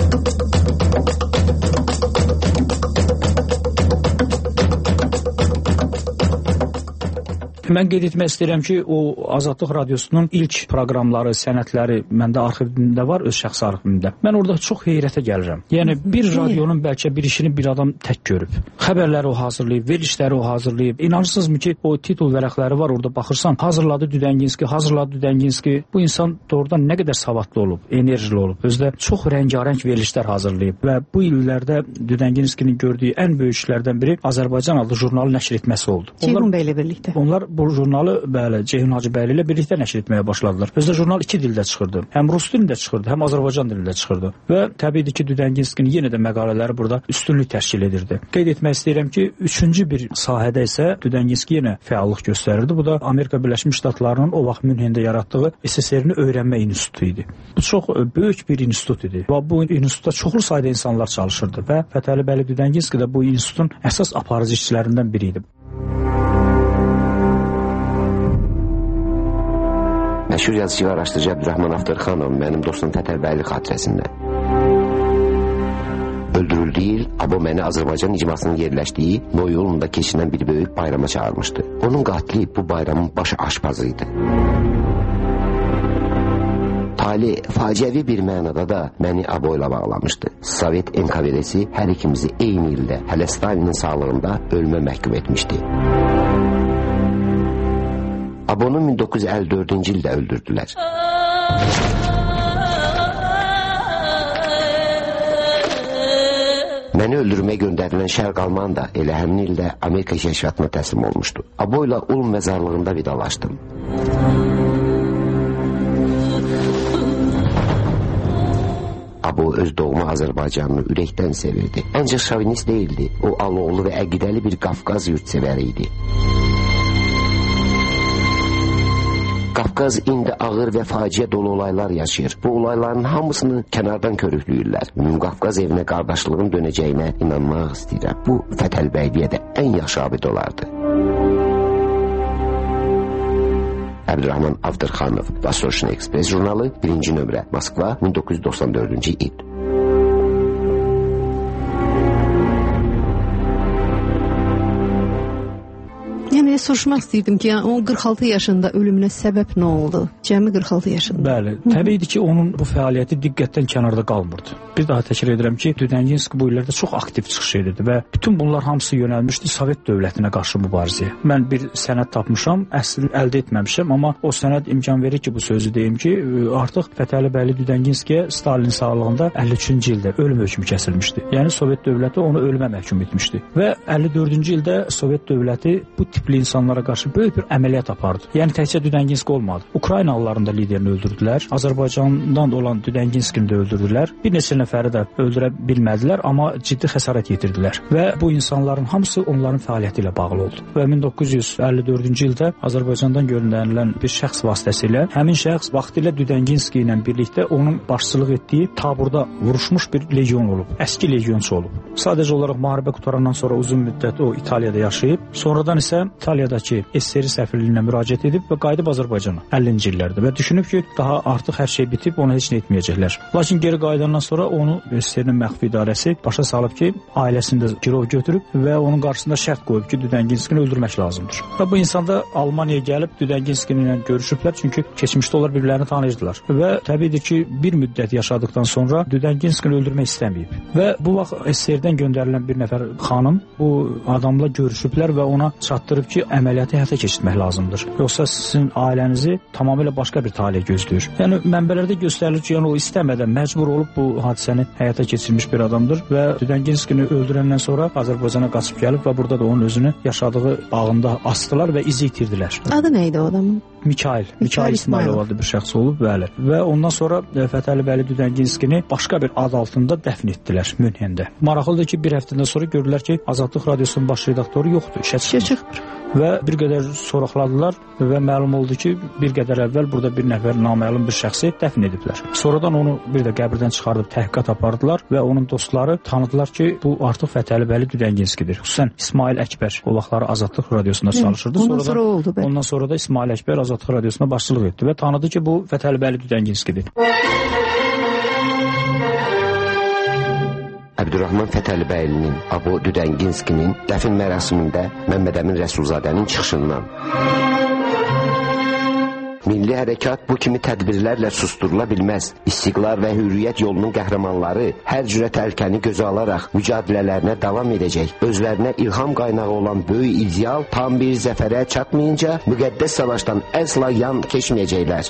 Mən qeyd etmək istəyirəm ki, o Azadlıq Radiosunun ilk proqramları, sənədləri məndə arxivimdə var, öz şəxsi arxivimdə. Mən orada çox heyrətə gəlirəm. Yəni bir radionun bəlkə bir işini bir adam tək görüb. Xəbərləri o hazırlayıb, verilişləri o hazırlayıb. İnanırsınızmı ki, o titul vərəqləri var orada baxırsan, hazırladı Düdənginski. Bu insan doğrudan nə qədər savadlı olub, enerjili olub. Özdə çox rəngarəng verilişlər hazırlayıb və bu illərdə Düdənginskinin gördüyü ən böyük işlərdən biri Azərbaycan adlı jurnalı nəşr etməsi oldu. Ceyhun bəylə birlikdə. Onlar bu jurnalı Ceyhun Hacıbəyli ilə birlikdə nəşr etməyə başladılar. Özdə jurnal 2 dildə çıxırdı. Həm rus dilində çıxırdı, həm Azərbaycan dilində çıxırdı. Və təbii ki, Düdənginskinin yenə də məqalələri burada üstünlük təşkil edirdi. Qeyd etmək istəyirəm ki, üçüncü bir sahədə isə Düdənginski yenə fəallıq göstərirdi. Bu da Amerika Birləşmiş Ştatlarının o vaxt Münhendə yaratdığı SSR-ni öyrənmə institutu idi. Bu çox böyük bir institut idi. Və bu institutda çoxlu sayda insanlar çalışırdı və Fətəli Düdənginski də bu institutun əsas aparıcı işçilərindən biri idi. Məşhur yazıcı və araşdırıcı Əbdürrahman Avdırxanov mənim dostum Fətəlbəyli xatirəsində. Öldürüldüyü il Abo məni Azərbaycan icmasının yerləşdiyi Noy yolunda keçirilən bir böyük bayrama çağırmışdı. Onun qatili bu bayramın başı aşpazı idi. Tali faciəvi bir mənada da məni Abo ilə bağlamışdı. Sovet NKVD-si hər ikimizi eyni ildə hələ Stalinin sağlığında ölmə məhkum etmişdi. Abonu 1954-cü ildə öldürdülər. Məni öldürməyə göndərilən Şərq Alman da elə həmin ildə Amerika kəşfiyyatına təslim olmuşdu. Abo ilə Ulm məzarlığında vidalaşdım. Abo öz doğma Azərbaycanını ürəkdən sevirdi. Ancaq şovinist değildi. O aloğlu və əqidəli bir Qafqaz yurtsevəri idi. Qafqaz indi ağır və faciə dolu olaylar yaşayır. Bu olayların hamısını kənardan körükləyirlər. Qafqaz evinə qardaşlığın dönəcəyinə inanmaq istəyirəm. Bu Fətəlbəyliyə də ən yaxşı abid olardı. Əbdürrahman Avdırxanov, Vosrochny Express jurnalı, 1-ci nömrə, Moskva, 1994-cü il. Yəni, soruşmaq istəyirdim ki, o 46 yaşında ölümünə səbəb nə oldu? Cəmi 46 yaşında. Bəli, təbiidir ki, onun bu fəaliyyəti diqqətdən kənarda qalmırdı. Bir daha təkrar edirəm ki, Düdənginski bu illərdə çox aktiv çıxış edirdi və bütün bunlar hamısı yönəlmişdi Sovet dövlətinə qarşı mübarizəyə. Mən bir sənəd tapmışam, əslini əldə etməmişəm, amma o sənəd imkan verir ki, bu sözü deyim ki, artıq Fətəli Düdənginskiyə Stalin sağlığında 53-cü ildə ölüm hökmü kəsilmişdi. Yəni Sovet dövləti onu ölümə məhkum etmişdi və 54-cü ildə Sovet dövləti bu tipli insanlara qarşı böyük bir əməliyyat apardı. Yəni təkcə Düdənginski olmadı. Ukraynalıların da liderini öldürdülər. Azərbaycandan olan Düdənginskini də öldürdülər. Bir neçə nəfəri də öldürə bilmədilər, amma ciddi xəsarət yetirdilər. Və bu insanların hamısı onların fəaliyyəti ilə bağlı oldu. Və 1954-cü ildə Azərbaycandan göndərilən bir şəxs vasitəsilə həmin şəxs vaxtilə Düdənginski ilə birlikdə onun başçılıq etdiyi taburda vuruşmuş bir legion olub. Əski legionçu olub. Sadəcə olaraq müharibə qutarandan sonra uzun müddət o İtaliyada yaşayıb. Sonradan isə İtaliyadakı SSR səfirliyinə müraciət edib və qayıdıb Azərbaycana 50-ci illərdə və düşünüb ki, daha artıq hər şey bitib, ona heç nə etməyəcəklər. Lakin geri qayıdandan sonra onu SSR-nin məxfi idarəsi başa salıb ki, ailəsini də girov götürüb və onun qarşısında şərt qoyub ki, Düdənginskini öldürmək lazımdır. Və bu insan da Almaniyaya gəlib Düdənginskini ilə görüşüblər, çünki keçmişdə onlar bir-birlərini tanıyırdılar. Və təbiidir ki, bir müddət yaşadıktan sonra Düdənginskini öldürmək istəməyib. Və bu vaxt SSR-dən göndərilən bir nəfər xanım bu adamla görüşüblər və ona çatdırıb ki, əməliyyatı həyata keçirmək lazımdır. Yoxsa sizin ailənizi tamamilə başqa bir talih gözləyir. Yəni mənbələrdə göstərilir ki, yəni o istəmədən məcbur olub bu hadisəni həyata keçirmiş bir adamdır və Düdənginskini öldürəndən sonra Azərbaycana qaçıb gəlib və burada da onun özünü yaşadığı bağında asdılar və izi itirdilər. Adı nə idi o adamın? Mikail İsmailov adlı bir şəxs olub, bəli. Və ondan sonra Fətəli Bəli Düdənginskini başqa bir ad altında dəfn etdilər Münhendə. Maraqlıdır ki, bir həftədən sonra gördülər ki, Azadlıq Radiosunun baş redaktoru yoxdur, işə çıxmır. Və bir qədər soraqladılar və məlum oldu ki, bir qədər əvvəl burada bir nəfər naməlum bir şəxsi dəfn ediblər. Sonradan onu bir də qəbirdən çıxardıb təhqiqat apardılar və onun dostları tanıdılar ki, bu artıq Fətəli Bəli Düdənginskidir. Xüsusən İsmail Əkbər o vaxtları Azadlıq Radiosunda çalışırdı. Ondan sonra da İsmail Əkbər Azadlıq Radiosuna başçılıq etdi və tanıdı ki, bu Fətəli Bəli Düdənginskidir. Əbdürrahman Fətəlibəylinin, Abo Düdənginskinin dəfn mərasimində Məmməd Əmin Rəsulzadənin çıxışından. Milli hərəkat bu kimi tədbirlərlə susturula bilməz. İstiqlal və hürriyyət yolunun qəhrəmanları hər cürə təhlükəni gözə alaraq mücadilələrinə davam edəcək. Özlərinə ilham qaynağı olan böyük ideal tam bir zəfərə çatmayınca müqəddəs savaşdan əsla yan keçməyəcəklər.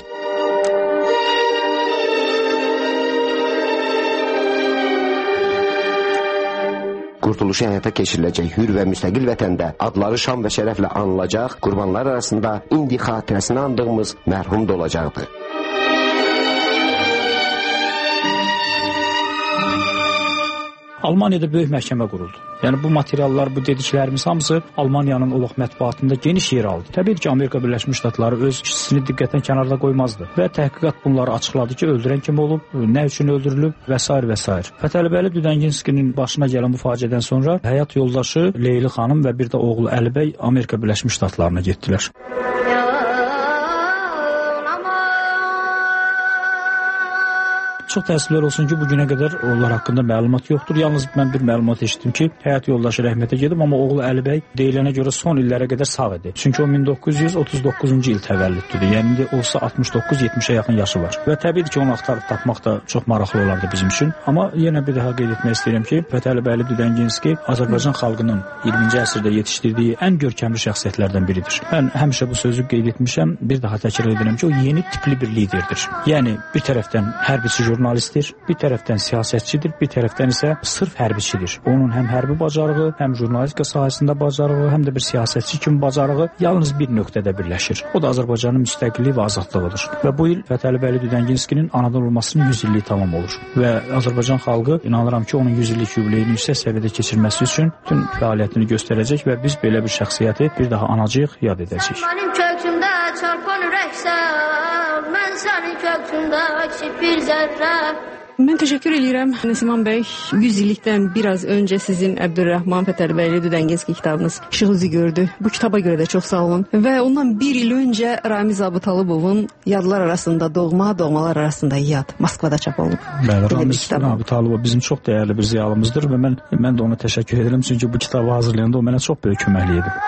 Qurtuluşu həyata keçiriləcək hür və müstəqil vətəndə adları şan və şərəflə anılacaq, qurbanlar arasında indi xatirəsini andığımız mərhum da olacaqdır. Almaniyada böyük məhkəmə quruldu. Yəni bu materiallar, bu dediklərimiz hamısı Almaniyanın o vaxt mətbuatında geniş yer aldı. Təbii ki, Amerika Birləşmiş Ştatları öz işçisini diqqətdən kənarda qoymazdı və təhqiqat bunları açıqladı ki, öldürən kim olub, nə üçün öldürülüb və s. və s. Fətəli Bəli Düdənginskinin başına gələn bu faciədən sonra həyat yoldaşı Leyli xanım və bir də oğlu Əlibəy Amerika Birləşmiş Ştatlarına getdilər. Çox təəssüflər olsun ki, bugünə qədər onlar haqqında məlumat yoxdur. Yalnız mən bir məlumat eşitdim ki, həyat yoldaşı rəhmətə gedib, amma oğlu Əlibəy deyilənə görə son illərə qədər sağ idi. Çünki o 1939-cu il təvəllüddür. Yəni indi olsa 69-70-ə yaxın yaşı var. Və təbii ki, onu axtarıb tapmaq da çox maraqlı olardı bizim üçün. Amma yenə bir daha qeyd etmək istəyirəm ki, Fətəli Bəli Düdənginski Azərbaycan xalqının 20-ci əsrdə yetişdirdiyi ən görkəmli şəxsiyyətlərdən biridir. Mən həmişə bu sözü qeyd etmişəm, bir daha təkrar edirəm ki, o yeni tipli bir liderdir. Yəni bir tərəfdən hərbiçi jurnalistdir, bir tərəfdən siyasətçidir, bir tərəfdən isə sırf hərbiçidir. Onun həm hərbi bacarığı, həm jurnalistika sahəsində bacarığı, həm də bir siyasətçi kimi bacarığı yalnız bir nöqtədə birləşir. O da Azərbaycanın müstəqilliyi və azadlığıdır. Və bu il Fətəli Bəli Düdənginskinin anadan olmasının 100 illiyi tamam olur. Və Azərbaycan xalqı inanıram ki, onun 100 illik yubileyini yüksək səviyyədə keçirməsi üçün bütün fəaliyyətini göstərəcək və biz belə bir şəxsiyyəti bir daha anacağıq, yad edəcəyik. Mənim köksümdə çarpan ürəksən, mən sənin köksündə əksik bir zərrə. Mən təşəkkür edirəm Nəsiman bəy. 100 illikdən biraz öncə sizin Əbdürrahman Fətəlibəyli Düdənginski kitabınız işıq üzü gördü. Bu kitaba görə də çox sağ olun. Və ondan bir il öncə Ramiz Abutalıbovun Yadlar arasında doğma, doğmalar arasında yad Moskvada çap olunub. Bəli, Ramiz Abutalıb bizim çox dəyərli bir ziyalımızdır və mən də ona təşəkkür edirəm. Çünki bu kitabı hazırlayanda o mənə çox böyük köməklik edib.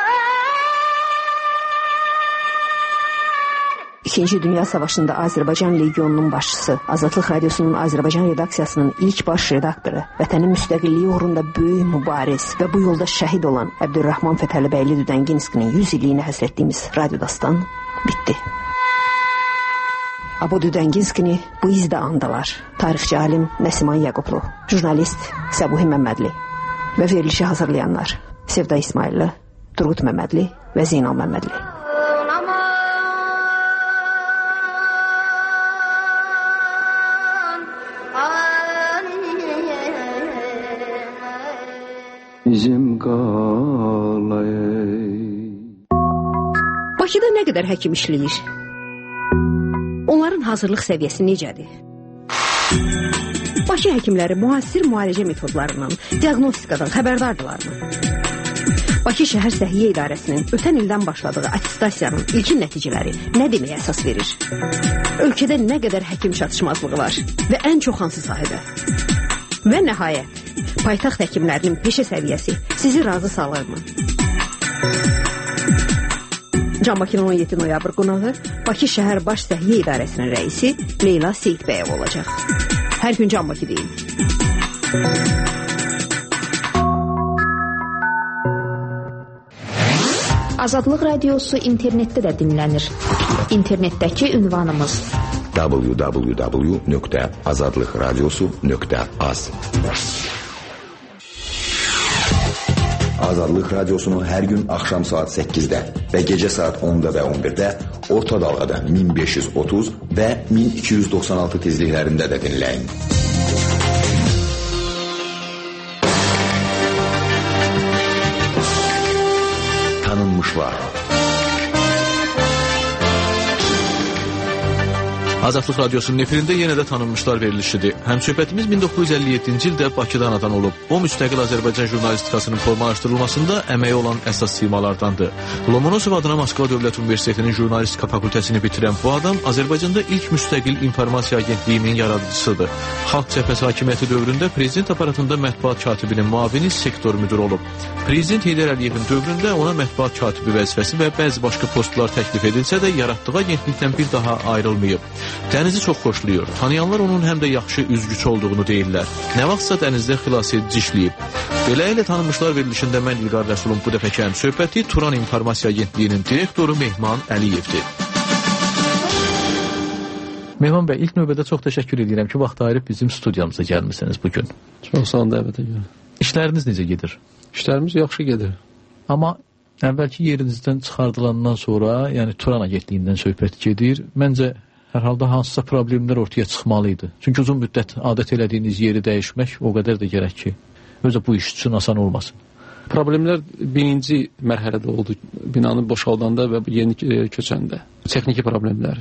İkinci Dünya Savaşında Azərbaycan Legionunun başçısı, Azadlıq Radiosunun Azərbaycan redaksiyasının ilk baş redaktoru, vətənin müstəqilliyi uğrunda böyük mübariz və bu yolda şəhid olan Əbdürrahman Fətəlibəyli Düdənginskinin 100 illiyini həsr etdiyimiz Radio Dastan bitdi. Abo Düdənginskini bu izdə andılar. Tarixçi alim Nəsiman Yaqublu, jurnalist Səbuhi Məmmədli və verilişi hazırlayanlar Sevda İsmailli, Turqut Məmmədli və Zeynal Məmmədli. Bizim qalay. Bakıda nə qədər həkim işləyir? Onların hazırlıq səviyyəsi necədir? Bakı həkimləri müasir müalicə metodlarından, diaqnostikadan xəbərdardırlarmı? Bakı şəhər səhiyyə idarəsinin ötən ildən başladığı attestasiyanın ilkin nəticələri nə deməyə əsas verir? Ölkədə nə qədər həkim çatışmazlığı var və ən çox hansı sahədə? Və nəhayət, paytaxt həkimlərinin peşə səviyyəsi sizi razı salırmı? Can Bakının 17 noyabr qonağı Bakı şəhər baş səhiyyə idarəsinin rəisi Leyla Seyidbəyev olacaq. Hər gün Can Bakı deyin. Azadlıq Radiosu internetdə də dinlənir. İnternetdəki ünvanımız www.azadlıqradiosu.az. Azadlıq Radiosunu hər gün axşam saat 8-də və gecə saat 10-da və 11-də orta dalğada 1530 və 1296 tezliklərində də dinləyin. Tanınmışlar. Azadlıq Radiosunun efirində yenə də tanınmışlar verilişidir. Həmsöhbətimiz 1957-ci ildə Bakıda anadan olub. O, müstəqil Azərbaycan jurnalistikasının formalaşdırılmasında əməyi olan əsas simalardandır. Lomonosov adına Moskva Dövlət Universitetinin jurnalistika fakültəsini bitirən bu adam Azərbaycanda ilk müstəqil informasiya agentliyinin yaradıcısıdır. Xalq Cəbhəsi hakimiyyəti dövründə prezident aparatında mətbuat katibinin müavini sektor müdürü olub. Prezident Heydər Əliyevin dövründə ona mətbuat katibi vəzifəsi və bəzi başqa postlar təklif edilsə də yaratdığı agentlikdən bir daha ayrılmayıb. Dənizi çox xoşlayır. Tanıyanlar onun həm də yaxşı üzgüç olduğunu deyirlər. Nə vaxtsa dənizdə xilas edici işləyib. Beləliklə tanınmışlar verilişində mən İlqar Rəsulun bu dəfəki həmsöhbəti Turan İnformasiya Agentliyinin direktoru Mehman Əliyevdir. Mehman bəy, ilk növbədə çox təşəkkür edirəm ki, vaxt ayırıb bizim studiyamıza gəlmisiniz bugün. Çox sağ olun dəvətə görə. İşləriniz necə gedir? İşlərimiz yaxşı gedir. Amma əvvəlki yerinizdən çıxardılandan sonra, yəni Turan Agentliyindən söhbət gedir. Məncə hər halda hansısa problemlər ortaya çıxmalıydı. Çünki uzun müddət adət elədiyiniz yeri dəyişmək o qədər də gərək ki, özə bu iş üçün asan olmasın. Problemlər birinci mərhələdə oldu. Binanı boşaldanda və yeni köçəndə. Texniki problemlər.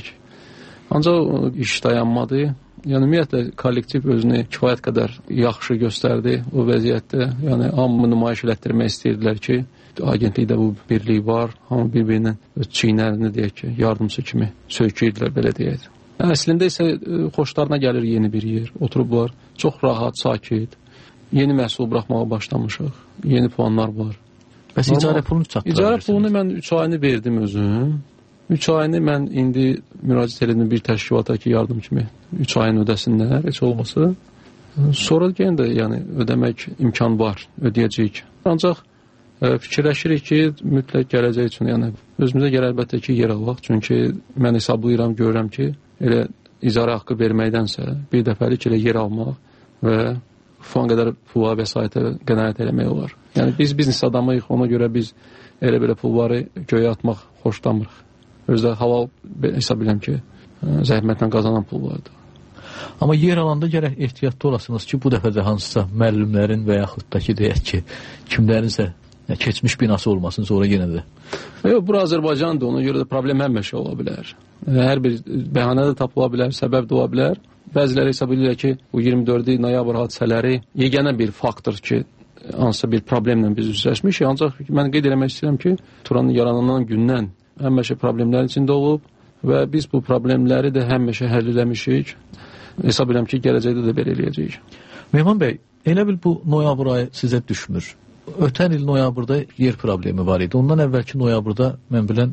Ancaq iş dayanmadı. Yəni, ümumiyyətlə, kollektiv özünü kifayət qədər yaxşı göstərdi o vəziyyətdə. Yəni, hamı nümayiş elətdirmək istəyirdilər ki, agentlikdə bu birlik var, hamı bir-birinin çiynlərini deyək ki, yardımcı kimi söyküydülər, belə deyək. Əslində isə xoşlarına gəlir yeni bir yer, oturublar, çox rahat, sakit, yeni məhsul buraxmağa başlamışıq, yeni puanlar var. Bəs icarə pulunu çatdırabilirsiniz? İcarə pulunu mən 3 ayını verdim özüm. 3 ayını mən indi müraciət edim bir təşkilata ki, yardım kimi 3 ayını ödəsinlər, heç olmasa. Sonra yenə də yəni, ödəmək imkan var, ödəyəcəyik. Ancaq fikirləşirik ki, mütləq gələcək üçün, yəni özümüzə gələ əlbəttə ki, yer alaq. Çünki mən hesablayıram, görürəm ki, elə icarə haqqı verməkdənsə bir dəfəlik elə yer almaq və falan qədər pula vəsaitə qənaət eləmək olar. Yəni biz biznes adamıyıq, ona görə biz elə belə pulları göyə atmaq xoşlamırıq. Özdə halal hesab edirəm ki, zəhmətlə qazanan pullardır. Amma yer alanda gərək ehtiyatlı olasınız ki, bu dəfə də hansısa müəllimlərin və yaxud da ki, deyək ki, kimlərinsə keçmiş binası olmasın sonra yenə də. Yox, bura Azərbaycandır, ona görə də problem həmişə ola bilər. Hər bir bəhanə də tapıla bilər, səbəb də ola bilər. Bəziləri hesab edirlər ki, bu 24 noyabr hadisələri yeganə bir faktor ki, hansısa bir problemlə biz üzləşmişik. Ancaq mən qeyd eləmək istəyirəm ki, Turanın yaranandan gündən həmişə problemlər içində olub və biz bu problemləri də həmişə həll eləmişik. Hesab edirəm ki, gələcəkdə də belə eləyəcəyik. Mehman bəy, elə bil bu noyabr ayı sizə düşmür. Ötən il noyabrda yer problemi var idi. Ondan əvvəlki noyabrda, mən bilən,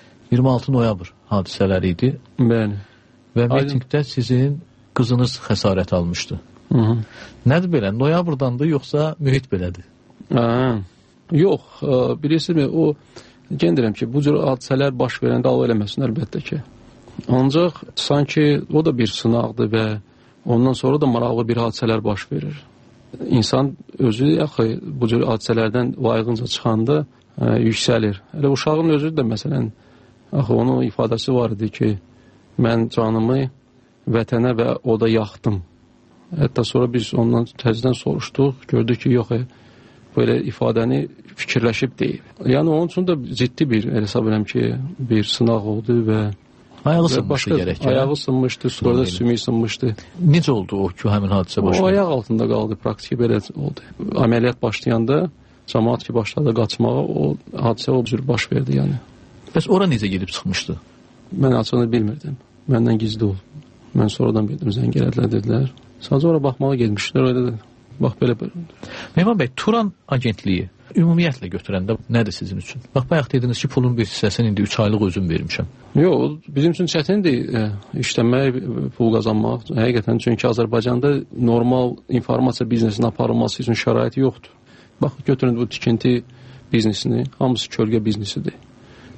26 noyabr hadisələri idi. Bəli. Və mitingdə sizin qızınız xəsarət almışdı. Nədir belə? Noyabrdandır, yoxsa mühit belədir? Yox, bilirsiniz, o gen deyirəm ki, bu cür hadisələr baş verəndə al eləməsin, əlbəttə ki. Ancaq sanki o da bir sınaqdır və ondan sonra da maraqlı bir hadisələr baş verir. İnsan özü yaxı bu cür hadisələrdən layiqincə çıxanda yüksəlir. Elə uşağın özü də məsələn, axı onun ifadəsi var idi ki, mən canımı vətənə və oda yaxdım. Hətta sonra biz ondan təzədən soruşduq, gördük ki, yox, belə ifadəni fikirləşib deyil. Yəni onun üçün də ciddi bir, hesab edirəm ki, bir sınaq oldu və ayağı sınmışdı gərək. Ayağı sınmışdı, sonra da sümük sınmışdı. Necə oldu o ki, həmin hadisə baş verdi? O ayaq altında qaldı, praktiki belə oldu. Əməliyyat başlayanda cəmaat ki, başladı qaçmağa, o hadisə o cür baş verdi yəni. Bəs ora necə gedib çıxmışdı? Mən açığını bilmirdim. Məndən gizli oldu. Mən sonradan bildim, zəng elədilər, dedilər. Sadəcə ora baxmağa gelmişlər, öyle də. Bax, belə. Mehman bəy, Turan agentliyi ümumiyyətlə götürəndə nədir sizin üçün? Bax, bayaq dediniz ki, pulun bir hissəsini indi 3 aylıq özüm vermişəm. Yox, bizim üçün çətindir işləmək, pul qazanmaq. Həqiqətən, çünki Azərbaycanda normal informasiya biznesinin aparılması üçün şəraiti yoxdur. Bax, götürün bu tikinti biznesini, hamısı kölgə biznesidir.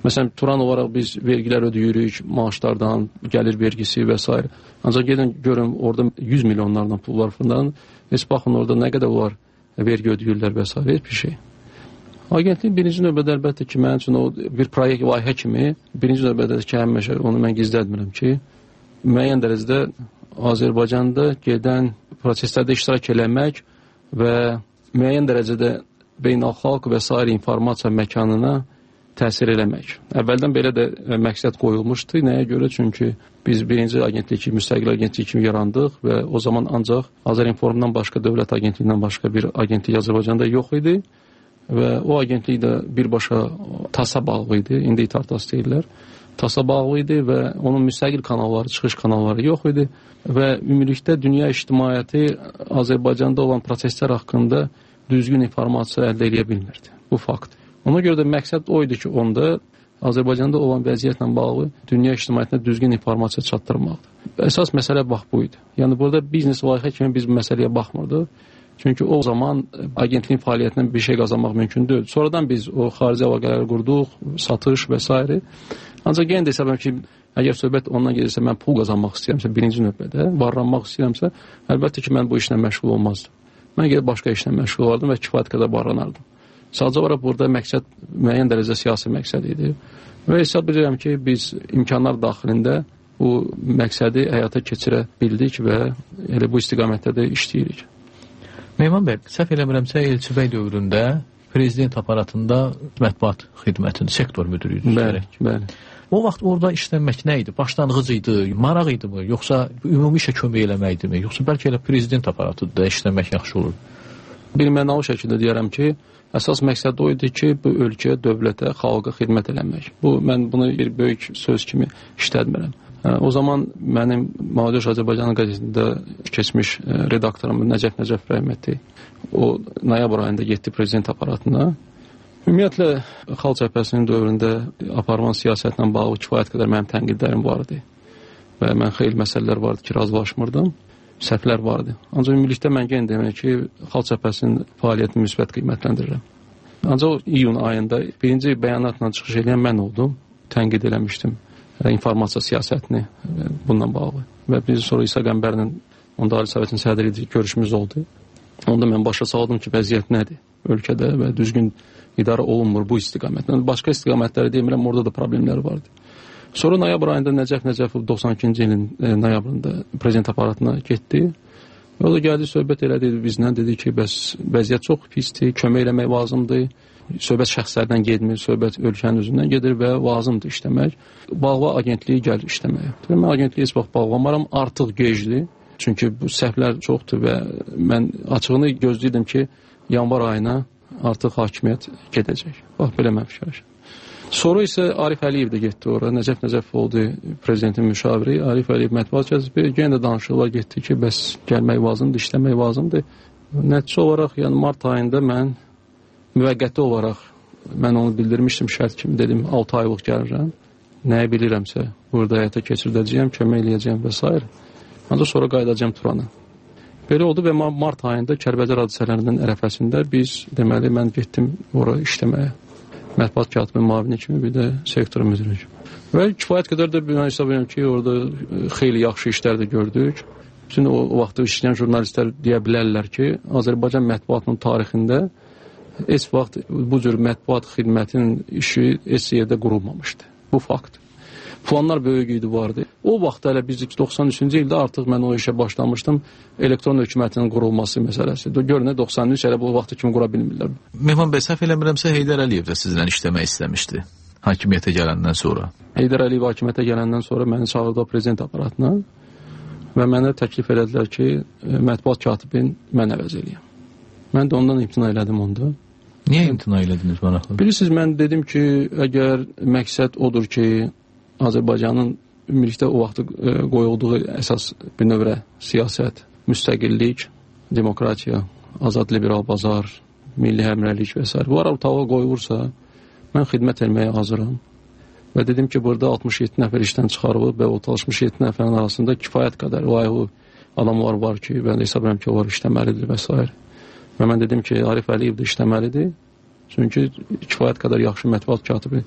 Məsələn, Turan olaraq biz vergilər ödəyirik, maaşlardan, gəlir vergisi və s. Ancaq gedin görün, orada 100 milyonlardan pul var fırlanın. Heç baxın orada nə qədər var vergi ödəyirlər və s. Heç bir şey. Agentlik birinci növbədə əlbəttə ki, mənim üçün o bir proyekt layihə kimi, birinci növbədə ki, həmişə onu mən gizlətmirəm ki, müəyyən dərəcədə Azərbaycanda gedən proseslərdə iştirak eləmək və müəyyən dərəcədə beynəlxalq və s. informasiya məkanına təsir eləmək. Əvvəldən belə də məqsəd qoyulmuşdu. Nəyə görə? Çünki biz birinci agentlik kimi, müstəqil agentlik kimi yarandıq və o zaman ancaq Azərinformdan başqa, dövlət agentliyindən başqa bir agentlik Azərbaycanda yox idi və o agentlik də birbaşa TASA bağlı idi. İndi TARTAS deyirlər. TASA bağlı idi və onun müstəqil kanalları, çıxış kanalları yox idi və ümumilikdə dünya ictimaiyyəti Azərbaycanda olan proseslər haqqında düzgün informasiya əldə edə bilmirdi. Bu fakt. Ona görə də məqsəd o idi ki, onda Azərbaycanda olan vəziyyətlə bağlı dünya ictimaiyyətinə düzgün informasiya çatdırmaqdır. Əsas məsələ bax bu idi. Yəni burada biznes layihə kimi biz bu məsələyə baxmırdıq. Çünki o zaman agentliyin fəaliyyətindən bir şey qazanmaq mümkün deyil. Sonradan biz o xarici əlaqələr qurduq, satış və s. Ancaq yenə də hesab edirəm ki, əgər söhbət ondan gedirsə, mən pul qazanmaq istəyirəmsə, birinci növbədə, varlanmaq istəyirəmsə, əlbəttə ki, mən bu işlə məşğul olmazdım. Mən gedib başqa işlə məşğul olardım və kifayət qədər varlanardım. Sadəcə olaraq burada məqsəd müəyyən dərəcədə siyasi məqsəd idi. Və hesab edirəm ki, biz imkanlar daxilində bu məqsədi həyata keçirə bildik və elə bu istiqamətdə də işləyirik. Mehman bəy, səhv eləmirəmsə Elçibəy dövründə prezident aparatında mətbuat xidmətinin sektor müdürü idi. Bəli. O vaxt orada işlənmək nə idi? Başlanğıc idi, maraq idi mi? Yoxsa ümumi işə kömək eləmək idi mi? Yoxsa bəlkə elə prezident aparatında işlənmək yaxşı olur? Birmənalı şəkildə deyərəm ki, əsas məqsəd o idi ki, bu ölkəyə, dövlətə, xalqa xidmət eləmək. Mən bunu bir böyük söz kimi işlətmirəm. O zaman mənim Mağdur Azərbaycan qəzetində keçmiş redaktorum Nəcəf rəhmətli, o noyabr ayında getdi prezident aparatına. Ümumiyyətlə, Xalq Cəbhəsinin dövründə aparılan siyasətlə bağlı kifayət qədər mənim tənqidlərim vardı. Və mən xeyli məsələlər vardı ki, razılaşmırdım, səhvlər vardı. Ancaq ümumilikdə mən yenə demək ki, Xalq Cəbhəsinin fəaliyyətini müsbət qiymətləndirirəm. Ancaq iyun ayında birinci bəyanatla çıxış edən mən oldum, tənqid eləmişdim informasiya siyasətini bununla bağlı. Və biz sonra İsa Qəmbərlə, onda Ali Sovetin sədri idi, görüşümüz oldu. Onda mən başa saldım ki, vəziyyət nədir ölkədə və düzgün idarə olunmur bu istiqamətlə. Başqa istiqamətləri demirəm, orada da problemlər vardı. Sonra noyabr ayında Nəcəf 92-ci ilin noyabrında prezident aparatına getdi. O da gəldi, söhbət elədi bizlə, dedi ki, bəs vəziyyət çox pisdir, kömək eləmək lazımdır. Söhbət şəxslərdən getmir, söhbət ölkənin özündən gedir və lazımdır işləmək. Bağla agentliyi gəlir işləməyə. Mən agentliyi heç vaxt bağlamaram, artıq gecdir. Çünki bu səhvlər çoxdur və mən açığını gözləyirdim ki, yanvar ayına artıq hakimiyyət gedəcək. Bax, belə mən fikirləşdim. Sonra isə Arif Əliyev də getdi ora. Nəcəf oldu prezidentin müşaviri. Arif Əliyev mətbuat gəzdi. Yenə də danışıqlar getdi ki, bəs gəlmək lazımdır, işləmək lazımdır. Nəticə olaraq, yəni mart ayında mən müvəqqəti olaraq mən onu bildirmişdim şərt kimi, dedim 6 aylıq gəlirəm. Nəyə bilirəmsə, burada həyata keçirdəcəyəm, kömək eləyəcəyəm və s. Ancaq sonra qayıdacağım Turana. Belə oldu və mart ayında Kəlbəcər hadisələrinin ərəfəsində biz, deməli, mən getdim ora işləməyə. Mətbuat katibinin müavini kimi, bir də sektor müdürü kimi. Və kifayət qədər də mən hesab edirəm ki, orada xeyli yaxşı işlər də gördük. Bütün o vaxtda işləyən jurnalistlər deyə bilərlər ki, Azərbaycan mətbuatının tarixində heç vaxt bu cür mətbuat xidmətinin işi heç yerdə qurulmamışdı. Bu fakt. Planlar böyük idi vardı. O vaxt hələ biz 93-cü ildə artıq mən o işə başlamışdım. Elektron hökumətinin qurulması məsələsi. Görünə 93 hələ bu vaxtı kimi qura bilmirlər. Mehman bəy, səhv eləmirəmsə Heydər Əliyev də sizlə işləmək istəmişdi hakimiyyətə gələndən sonra. Heydər Əliyev hakimiyyətə gələndən sonra məni çağırdı prezident aparatına və mənə təklif elədilər ki, mətbuat katibini mən əvəz eləyəm. Mən də ondan imtina elədim onda. Niyə imtina elədiniz maraqlı? Bilirsiniz, mən dedim ki, əgər məqsəd odur ki, Azərbaycanın ümumilikdə o vaxtı qoyulduğu əsas bir növrə siyasət, müstəqillik, demokratiya, azad liberal bazar, milli həmrəylik və s. Bu araltağa qoyulursa, mən xidmət etməyə hazıram. Və dedim ki, burada 67 nəfər işdən çıxarılıb və o 67 nəfərin arasında kifayət qədər layıqlı adamlar var ki, mən də hesab edirəm ki, onlar işləməlidir və s. Və mən dedim ki, Arif Əliyev də işləməlidir. Çünki kifayət qədər yaxşı mətbuat katibi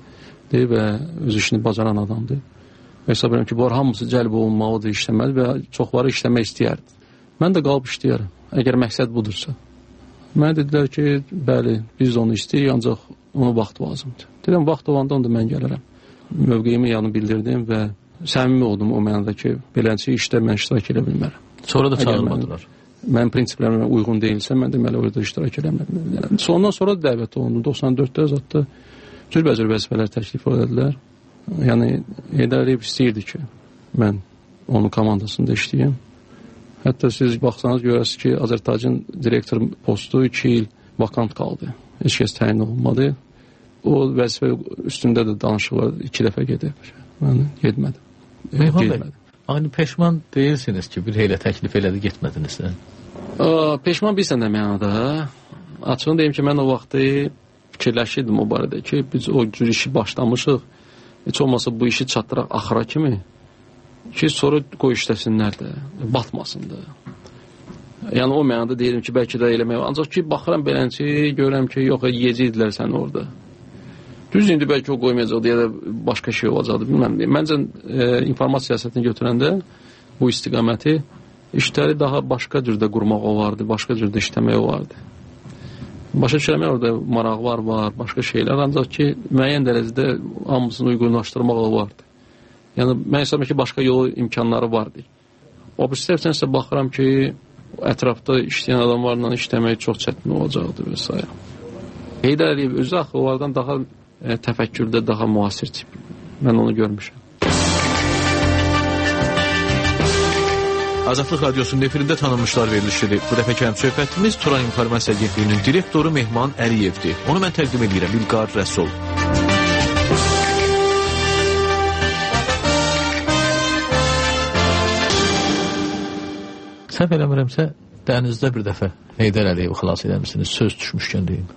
və öz işini bacaran adamdır. Hesab edirəm ki, bunlar hamısı cəlb olunmalıdır, işləməli və çoxları işləmək istəyərdi. Mən də qalıb işləyərəm, əgər məqsəd budursa. Mənə dedilər ki, bəli, biz onu istəyirik, ancaq ona vaxt lazımdır. Dedim, vaxt olanda onda mən gələrəm. Mövqeyimi yanı bildirdim və səmimi oldum o mənada ki, beləncə işdə mən iştirak edə bilmərəm. Sonra da çağırmadılar. Mənim prinsiplərimə uyğun deyilsə, mən deməli orada iştirak eləmədim. Yəni, sondan sonra da dəvət olundu. 94-də zətdə cürbəcür vəzifələr təklif edildilər. Yəni, Heydər Əliyev istəyirdi ki, mən onun komandasında işləyəm. Hətta siz baxsanız görəsiniz ki, Azərtacın direktor postu 2 il vakant qaldı. Heç kəs təyin olunmadı. O vəzifə üstündə də danışıqlar 2 dəfə gedib. Mən getmədim. Mehman bəy, aynı peşman deyirsiniz ki, bir elə təklif elədi, getmədiniz. Peşman bilsən də mənada. Açığını deyim ki, mən o vaxtı fikirləşirdim o barədə ki, biz o cür işi başlamışıq. Heç olmasa bu işi çatdıraq axıra kimi ki, sonra qoy işləsinlər də, batmasın da. Yəni o mənada deyirəm ki, bəlkə də eləmək. Ancaq ki, baxıram belənçi, görürəm ki, yox, yiyəcəkdilər səni orada. Düz indi bəlkə o qoymayacaqdı, ya da başqa şey olacaqdı, bilməm. Məncə informasiya siyasətini götürəndə bu istiqaməti işləri daha başqa cürdə qurmaq olardı, başqa cürdə işləmək olardı. Başa düşürəm, orada maraqlar var, başqa şeylər, ancaq ki, müəyyən dərəcədə hamısını uyğunlaşdırmaq olardı. Yəni, mən hesab ki, başqa yolu imkanları vardı. O bir səbəbsənsə baxıram ki, ətrafda işləyən adamlarla işləmək çox çətin olacaqdı və s. Heydər Əliyev özü axı onlardan daha təfəkkürdə, daha müasir tip. Mən onu görmüşəm. Azadlıq Radiosunun efirində tanınmışlar verilişidir. Bu dəfəki həmsöhbətimiz Turan İnformasiya Agentliyinin direktoru Mehman Əliyevdir. Onu mən təqdim edirəm, İlqar Rəsul. Səhv eləmirəmsə, dənizdə bir dəfə Heydər Əliyevi xilas edəmişsiniz, söz düşmüşkən deyim.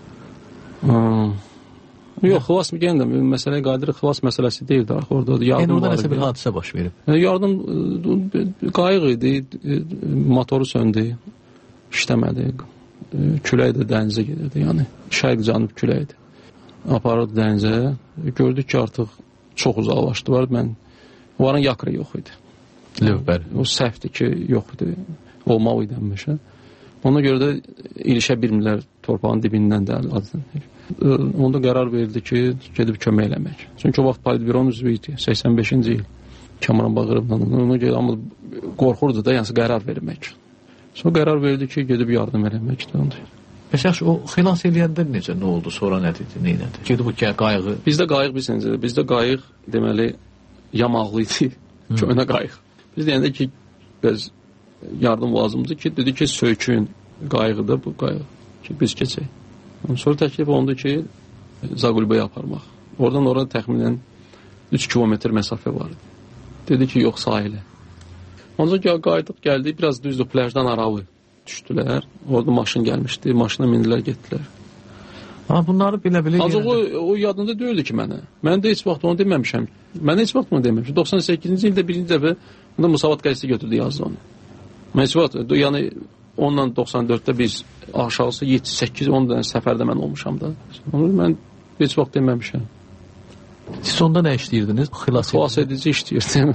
Yox, xilas mı gələn də, məsələyə qadir xilas məsələsi deyildi. Orada nəsə bir hadisə baş verib. Yardım, qayıq idi, motoru söndü, işləmədi, külək də dənizə gedirdi, yəni şərq canıb külək idi. Aparırdı dənizə, gördük ki, artıq çox uzaqlaşdılar, onların yakırı yox idi. Lövbər. O səhvdir ki, yox idi, olmalı idənmişə. Ona görə də ilişə bilmirlər torpağın dibindən də adını. Onda qərar verildi ki, gedib kömək eləmək. Çünki o vaxt Politbyronun üzvü idi, 85-ci il. Kamran Bağırovla ona görə amma qorxurdu da, yəni qərar vermək. Sonra qərar verildi ki, gedib yardım eləməkdir. Bəs yaxşı, o xilas eləyəndə necə, nə oldu, sonra nə dedi, nə elədi? Gedib o qayığı... Bizdə qayıq, bizdə qayıq deməli yamaqlı idi, köynə qayıq. Biz deyəndə ki, bəz yardım lazımdır ki, dedi ki, söykün qayığı da bu qayıq ki, biz keçək. Sonra təklif olundu ki, Zaqulbaya aparmaq. Oradan orada təxminən 3 kilometr məsafə vardı. Dedi ki, yox, sahilə. Ancaq qayıdıq gəldi, biraz düzdür, plajdan aralı düşdülər. Orada maşın gəlmişdi, maşına mindilər, getdilər. Bunları bilə-bilə... Ancaq o yadında deyildi ki mənə. Mən də heç vaxt onu deməmişəm. Mən heç vaxt onu deməmişəm. 98-ci ildə birinci dəfə Musavat qəzeti götürdü, yazdı onu. Mən heç vaxt, yəni onunla 94-də biz aşağısı 7-8, 10 dənə səfərdə mən olmuşam da. Onu mən heç vaxt deməmişəm. Siz onda nə işləyirdiniz? Xilas edici işləyirdim.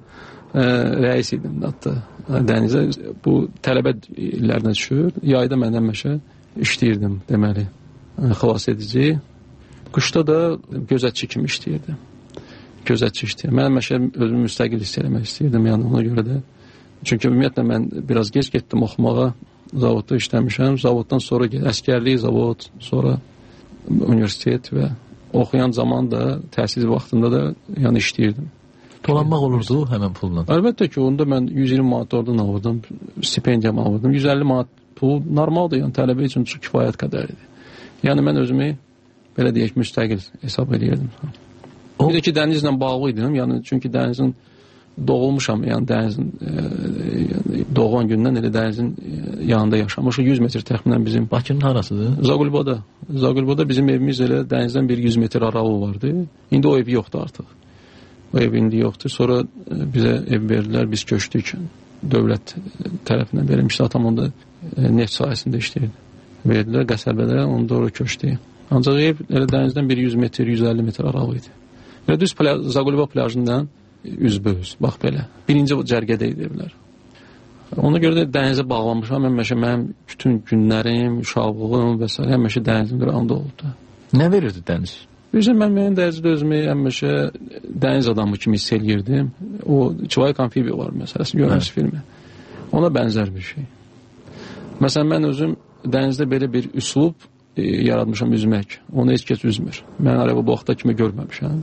Rəis idim hətta. Dənizə bu tələbə illərinə düşür. Yayda mən həmişə işləyirdim deməli. Xilas edici. Qışda da gözətçi kimi işləyirdim. Gözətçi işləyirdim. Mən həmişə özümü müstəqil hiss eləmək istəyirdim. Yəni ona görə də. Çünki ümumiyyətlə mən biraz gec getdim oxumağa. Zavodda işləmişəm. Zavoddan sonra əskərlik, zavod, sonra universitet və oxuyan zaman da, təhsil vaxtında da yəni işləyirdim. Dolanmaq olurdu həmən pulla? Əlbəttə ki, onda mən 120 manat oradan alırdım, stipendiyamı alırdım. 150 manat pul normaldır, yəni tələbə üçün çox kifayət qədər idi. Yəni mən özümü, belə deyək, müstəqil hesab edirdim. Bir də ki, dənizlə bağlı idim, yəni çünki dənizin doğulmuşam, yəni dənizin doğulan gündən elə dənizin yanında yaşamışıq. 100 metr təxminən bizim... Bakının harasıdır? Zaqulbada. Zaqulbada bizim evimiz elə dənizdən bir 100 metr aralı vardı. İndi o ev yoxdur artıq. O ev indi yoxdur. Sonra bizə ev verdilər, biz köçdük. Dövlət tərəfindən verilmişdi. Atam onda neft sahəsində işləyirdi. Verdilər qəsəbədə, onda oraya köçdük. Ancaq ev elə dənizdən bir 100 metr, 150 metr aralı idi. Və düz Zaqulba plyajından üzbəüz, bax belə. Birinci cərgədə idilər. Ona görə də dənizə bağlanmışam. Həmişə mənim bütün günlərim, uşaqlığım və s. həmişə dənizin qırağında oldu. Nə verirdi dəniz? Bilirsən, mən mənim dənizdə özümü həmişə dəniz adamı kimi hiss eləyirdim. O Çivay Amfibiya var məsələsini görmüş filmi. Ona bənzər bir şey. Məsələn, mən özüm dənizdə belə bir üslub yaratmışam üzmək. Onu heç kəs üzmür. Mən araba bu vaxta kimi görməmişəm.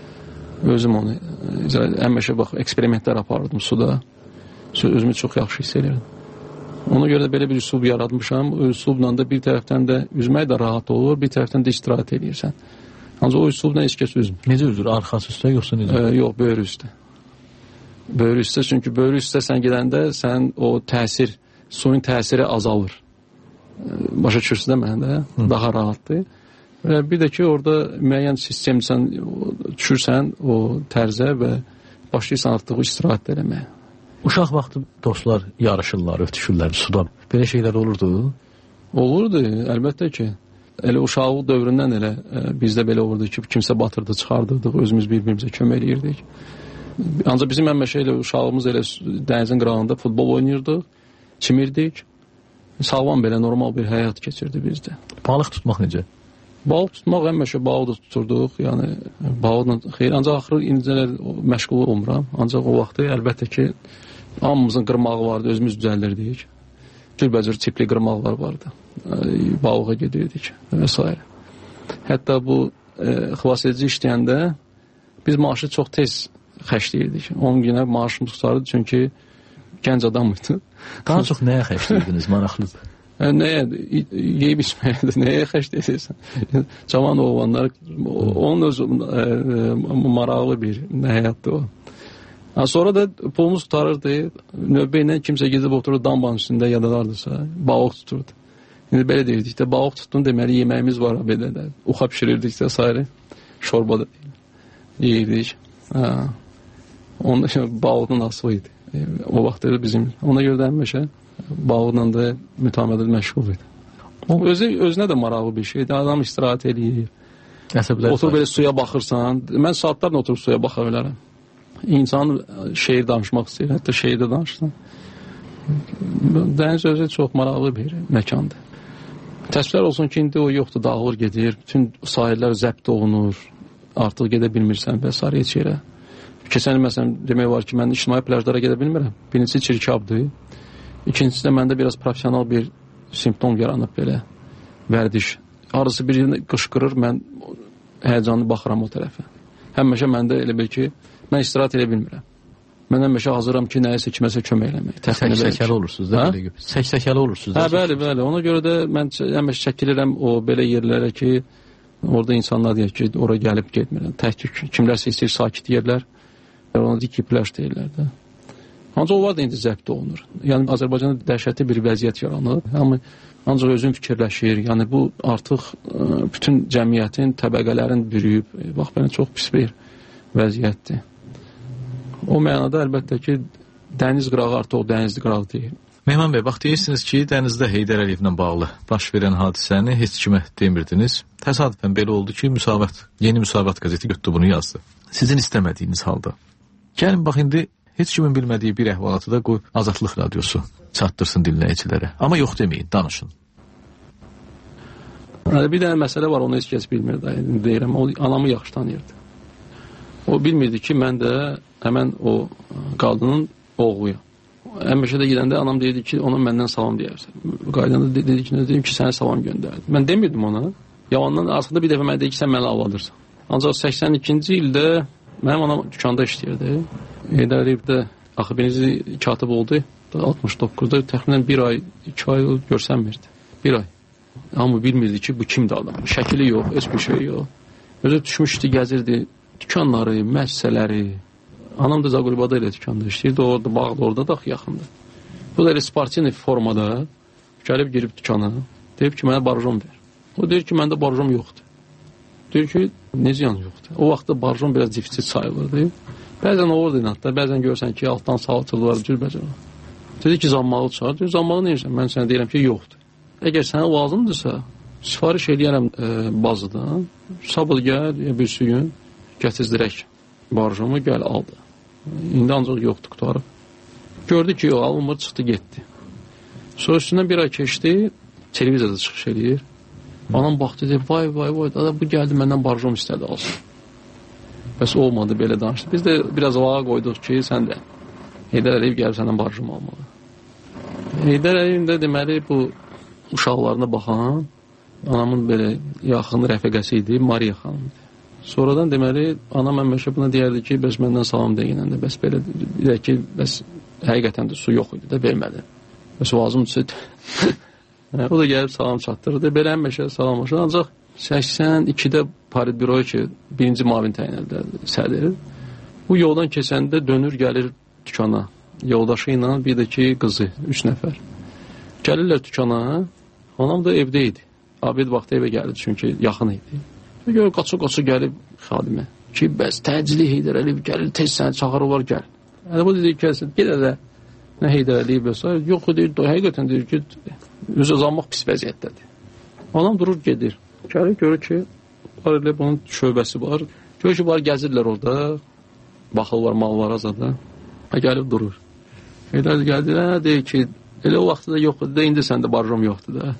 Özüm onu həmişə bax eksperimentlər aparırdım suda. Özümü çox yaxşı hiss edirdim. Ona görə də belə bir üslub yaratmışam. O üslubla da bir tərəfdən də üzmək də rahat olur, bir tərəfdən də istirahət edirsən. Ancaq o üslubla heç kəs üzmür. Necə üzür? Arxası üstə yoxsa necə? Yox, böyrü üstə. Böyrü üstə, çünki böyrü üstə sən gedəndə sən o təsir, suyun təsiri azalır. Başa düşürsün də mənə də daha rahatdır. Və bir də ki, orada müəyyən sistem sən düşürsən o tərzə və başlayırsan artıq istirahət eləməyə. Uşaq vaxtı dostlar yarışırlar, ötüşürlər suda. Belə şeylər olurdu? Olurdu, əlbəttə ki. Elə uşaqlıq dövründən elə bizdə belə olurdu ki, kimsə batırdı, çıxardırdıq, özümüz bir-birimizə kömək eləyirdik. Ancaq bizim həmişə elə uşağımız elə dənizin qırağında futbol oynayırdıq, çimirdik. Sağlam belə normal bir həyat keçirdi bizdə. Balıq tutmaq necə? Balıq tutmaq həmişə balığı da tuturduq. Yəni balıqla xeyr, ancaq axırı indicələr məşğul olmuram. Ancaq o vaxtı əlbəttə ki, hamımızın qırmağı vardı, özümüz düzəldirdik. Cürbəcür tipli qırmaqlar vardı. Balığa gedirdik və s. Hətta bu xilas edici işləyəndə biz maaşı çox tez xərcləyirdik. 10 günə maaşımız tutardı, çünki gənc adam idi. Daha çox nəyə xərcləyirdiniz, maraqlıdır? Nəyə, yeyib içməyə, nəyə xərcləyirsən? Cavan oğlanlar, onun öz maraqlı bir həyatdır o. Sonra da pulumuz tutarırdı, növbə ilə kimsə gedib oturur dambanın üstündə yadalardısa, balıq tuturdu. İndi belə deyirdik də, balıq tutdun deməli yeməyimiz var belə də, uxa pişirirdik də sayrı, şorba da yeyirdik. Balığın asılı idi. O vaxt bizim, ona görə də həmişə balıqla da mütəmədil məşğul idi. Özünə də maraqlı bir şeydir, adam istirahət eləyir. Otur belə suya baxırsan, mən saatlarla oturub suya baxa bilərəm. İnsan şeir danışmaq istəyir, hətta şeirdə danışsan. Dəniz özü çox maraqlı bir məkandır. Təəssüflər olsun ki, indi o yoxdur, dağılır gedir, bütün sahillər zəbt olunur, artıq gedə bilmirsən və sarı heç yerə. Keçən il məsələn demək var ki, mən ictimai plajlara gedə bilmirəm. Birincisi çirkabdır, ikincisi də məndə biraz profesional bir simptom yaranıb belə, vərdiş. Arası birini qışqırır, mən həyəcanlı baxıram o tərəfə. Həmişə məndə elə bil ki, mən istirahət edə bilmirəm. Mən həmişə hazıram ki, nəyisə kiməsə kömək eləmək. Səksəkəli olursunuz da belə gibi. Səksəkəli olursunuz da. Bəli, bəli. Ona görə də mən həmişə çəkilirəm o belə yerlərə ki, orada insanlar deyək ki, ora gəlib getmirəm. Tək kimlərsə istəyir sakit yerlər, ona deyik ki, plaj deyirlər də. Ancaq o var da indi zəbt olunur. Yəni Azərbaycanda dəhşətli bir vəziyyət yaranır. Ancaq özün fikirləşir. Yəni bu artıq bütün cəmiyyətin, təbəqələrin bürüyüb. Bax, belə çox pis bir vəziyyətdir. O mənada əlbəttə ki, dəniz qırağı artıq o dənizli qıraq deyil. Mehman bəy, bax deyirsiniz ki, dənizdə Heydər Əliyevlə bağlı baş verən hadisəni heç kimə demirdiniz. Təsadüfən belə oldu ki, Yeni Müsavat qəzeti götürdü bunu yazdı. Sizin istəmədiyiniz halda. Gəlin bax indi heç kimin bilmədiyi bir əhvalatı da qoy Azadlıq Radiosu çatdırsın dinləyicilərə. Amma yox deməyin, danışın. Bir dənə məsələ var, onu heç kəs bilmir. Deyirəm, o anamı yaxşı tanıyırdı. O bilmirdi ki, mən də həmən o qadının oğluyam. Həmişə də gedəndə anam deyirdi ki, ona məndən salam deyərsən. Qaydanda dedi ki, dedim ki, sənə salam göndərdim. Mən demirdim ona. Yalandan aslında bir dəfə mən deyir ki, sən məni avladırsan. Ancaq 82-ci ildə mənim anam dükanda işləyirdi. Heydər Əliyevdə axı birinci katib oldu. 69-da təxminən 1 ay, 2 ay görsənmirdi. 1 ay. Amma bilmirdi ki, bu kimdir adam. Şəkili yox, heç bir şey yox. Özü düşmüşdü, gəzirdi. Dükanları, məşsələri. Anam da Zaqulbada elə dükanda işləyirdi. Orada, bağda orada da yaxında. Bu da elə sportivni formada gəlib girib dükana. Deyib ki, mənə barjon ver. O deyir ki, məndə barjon yoxdur. Deyir ki, necə yan yoxdur? O vaxtda barjon biraz defisit sayılırdı. Bəzən olurdu inatda, bəzən görsən ki, altdan salçıldılar, cürbəcə. Dedi ki, zammalı çağır. Deyir, zammalı neyirsən? Mən sənə deyirəm ki, yoxdur. Əgər sənə lazımdırsa, sifariş edərəm bazıdan. Sabır gəl, birisi gün. Gətizdirək barjomu, gəl aldı. İndi ancaq yoxdur, qutarıb. Gördü ki, yox, alınmır, çıxdı, getdi. Sonra üstündən bir ay keçdi, televiziyada çıxış edir. Anam baxdı, dedi, vay, bu gəldi, məndən barjom istədi, alsın. Bəs olmadı, belə danışdı. Biz də biraz vağa qoyduq ki, sən də Heydər Əliyev gəlib səndən barjom almalı. Heydər Əliyevin də deməli, bu uşaqlarına baxan, anamın belə yaxın rəfiqəsi idi, Mariya xanımdır. Sonradan deməli, anam əmməşə buna deyərdi ki, bəs məndən salam deyinən də, bəs belə deyək ki, bəs həqiqətən də su yox idi də, vermədi. Bəs vazımdır. O da gəlib salam çatdırdı. Belə əmməşə salamlaşır. Ancaq 82-də Politbüroya ki, birinci mavin təyin edildi sədr. Bu yoldan keçəndə dönür, gəlir dükana. Yoldaşı ilə bir də ki, qızı, 3 nəfər. Gəlirlər dükana, anam da evdə idi. Abid vaxtı evə gəldi, çünki yaxın idi. Gör, qaçı gəlib xadimə ki, bəs təcili Heydər Əliyev gəlir, tez səni çağırırlar, gəl. Bu deyir ki, gedə də nə Heydər Əliyev bəs, yox, deyir, həqiqətən deyir ki, üzə zanmaq pis vəziyyətdədir. Anam durur, gedir. Gəlir, görür ki, elə bunun şöbəsi var. Görür ki, var, gəzirlər orada, baxırlar, mallara zada. Gəlib durur. Heydər gəldi, deyir ki, elə o vaxtda yoxdur da, indi səndə barjom yoxdur da.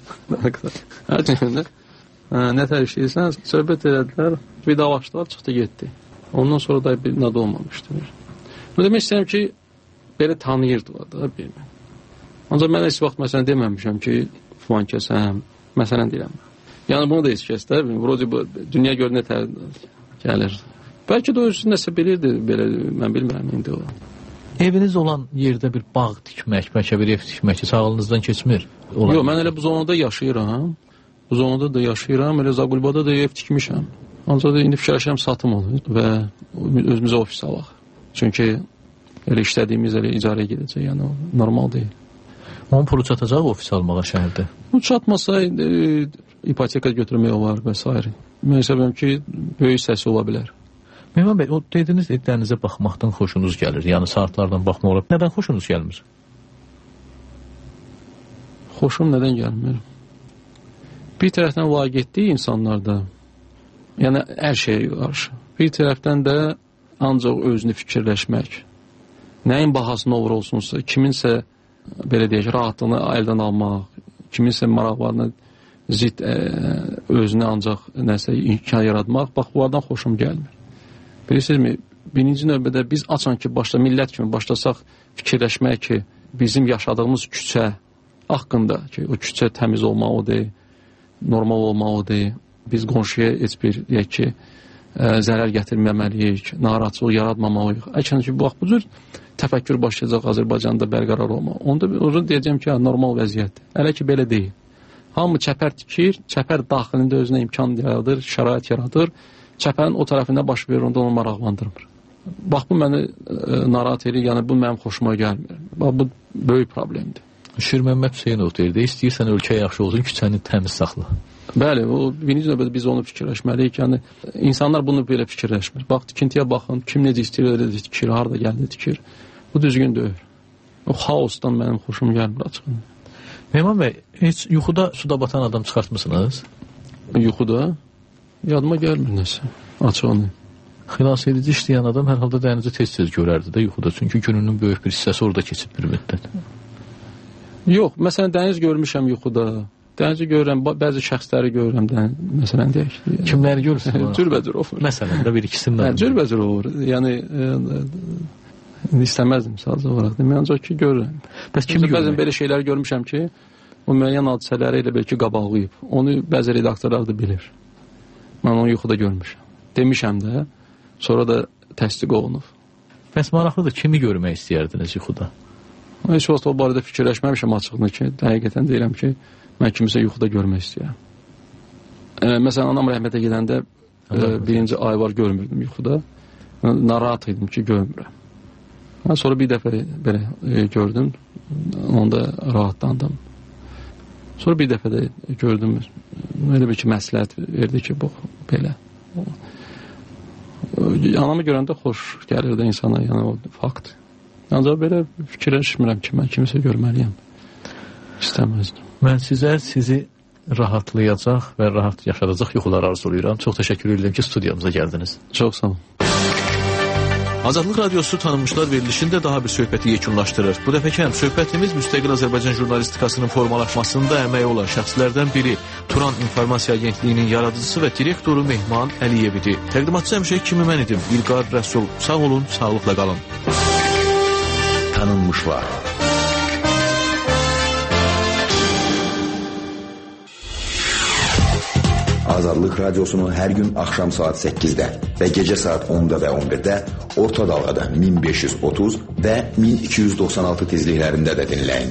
Nətər işləyirsən, söhbət elədilər, vidalaşdılar, çıxdı, getdi. Ondan sonra da bir nədə olmamışdır. Demək istəyirəm ki, belə tanıyırdılar da bir mən. Ancaq mən heç vaxt məsələn deməmişəm ki, filan kəsəm, məsələn deyirəm. Yəni bunu da heç kəs də, dünya gör nətər gəlir. Bəlkə də özü nəsə bilirdi, belə, mən bilmirəm indi o. Eviniz olan yerdə bir bağ tikmək, bəlkə bir ev tikmək ki, sağlığınızdan keçmir? Yox, mən elə bu zonada yaşayıram. Bu zonada da yaşayıram, elə Zaqulbada da ev tikmişəm. Ancaq da indi fikirləşəm satım olur və özümüzə ofis alaq. Çünki elə işlədiyimiz elə icarəyə gedəcək, yəni normal deyil. Onun pulu çatacaq ofis almağa şəhərdə? Bu çatmasa ipoteka götürmək olar və s. Mən hesabım ki, böyük səsi ola bilər. Mehman bəy, o dediniz, dənizə baxmaqdan xoşunuz gəlir, yəni saatlardan baxmaq olar. Nədən xoşunuz gəlmir? Xoşum nədən gəlmir? Bir tərəfdən vaqetli insanlarda, yəni hər şeyə qarşı. Bir tərəfdən də ancaq özünü fikirləşmək. Nəyin bahasına olur olsunsa, kiminsə, belə deyək, rahatlığını əldən almaq, kiminsə maraqlarını zid özünə ancaq nəsə imkan yaratmaq, bax, bunlardan xoşum gəlmir. Bilirsinizmi, birinci növbədə biz açan ki, millət kimi başlasaq fikirləşmək ki, bizim yaşadığımız küçə haqqında ki, o küçə təmiz olmalıdır, normal olmalıdır. Biz qonşuya heç bir, deyək ki, zərər gətirməməliyik, narahatçılıq yaratmamalıyıq. Əkin ki, bax, bu cür təfəkkür başlayacaq Azərbaycanda bərqərar olmaq. Onda deyəcəm ki, normal vəziyyətdir. Hələ ki, belə deyil. Hamı çəpər tikir, çəpər daxilində özünə imkan yaradır, şərait yaradır. Çəpərin o tərəfində baş verir, onda onu maraqlandırmır. Bax, bu məni narahat edir, yəni bu mənim xoşuma gəlmir. Bax, bu böyük problemdir. Şir Məmməd Hüseynov deyirdi, istəyirsən ölkə yaxşı olsun, küçəni təmiz saxla. Bəli, birinci növbədə biz onu fikirləşməliyik. Yəni, insanlar bunu belə fikirləşmir. Bax, tikintiyə baxın, kim necə istəyir, elə tikir, harada gəldi tikir. Bu düzgün deyil. O xaosdan mənim xoşum gəlmir açıqın. Mehman bəy, heç yuxuda suda batan adam çıxartmısınız? Yuxuda? Yadıma gəlmir nəsə, açığını. Xilas edici işləyən adam hər halda dənizi tez-tez görərdi də yuxuda. Çünki gününün böyük bir hissəsi orada keçib bir müddət. Yox, məsələn, dəniz görmüşəm yuxuda. Dənizi görürəm, bəzi şəxsləri görürəm, məsələn, deyək. Kimləri görürsünüz? Cürbəcür olur. Məsələn, də bir ikisindən. Cürbəcür olur. Yəni, istəməzdim sadəcə olaraq. Demək, ancaq ki, görürəm. Bəs kimi görürəm? Bəzən belə şeylər görmüşəm ki, o müəyyən hadisələri elə belki qabaqlayıb. Onu bəzi redaktorlar da bilir. Mən onu yuxuda görmüşəm. Demişəm də, sonra da təsdiq olunub. Bəs maraqlıdır, kimi görmək istəyərdiniz yuxuda? Heç vaxt o barədə fikirləşməmişəm açıqını ki, həqiqətən deyirəm ki, mən kimisə yuxuda görmək istəyirəm. Məsələn, anam rəhmətə gedəndə birinci ay var görmürdüm yuxuda. Narahat idim ki, görmürəm. Sonra bir dəfə belə gördüm, onda rahatlandım. Sonra bir dəfə də gördüm, elə bir ki, məsləhət verdi ki, bu, belə. Anamı görəndə xoş gəlirdi insana, yəni o fakt. Ancaq belə fikirləşmirəm ki, mən kimisə görməliyəm. İstəməzdim. Mən sizi rahatlayacaq və rahat yaşadacaq yuxular arzulayıram. Çox təşəkkür edirəm ki, studiyamıza gəldiniz. Çox sağ olun. Azadlıq Radiosu tanınmışlar verilişində daha bir söhbəti yekunlaşdırır. Bu dəfəki həm söhbətimiz müstəqil Azərbaycan jurnalistikasının formalaşmasında əməyi olan şəxslərdən biri Turan İnformasiya Agentliyinin yaradıcısı və direktoru Mehman Əliyev idi. Təqdimatçı həmişə kimi mən idim. İlqar Rəsul. Sağ olun, sağlıqla qalın. Tanınmışlar. Azadlıq Radiosunu hər gün axşam saat 8-də və gecə saat 10-da və 11-də orta dalğada 1530 və 1296 tezliklərində də dinləyin.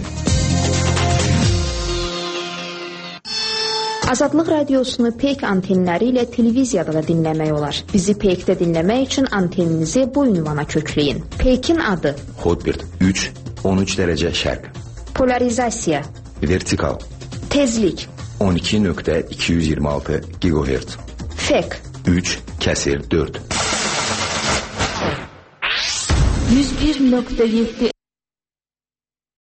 Azadlıq Radiosunu PEK antenləri ilə televiziyada da dinləmək olar. Bizi PEK-də dinləmək üçün anteninizi bu ünvana kökləyin. PEK-in adı Hotbird 3, 13 dərəcə şərq. Polarizasiya. Vertikal. Tezlik. 12.226 GHz. FEK. 3/4. 101.7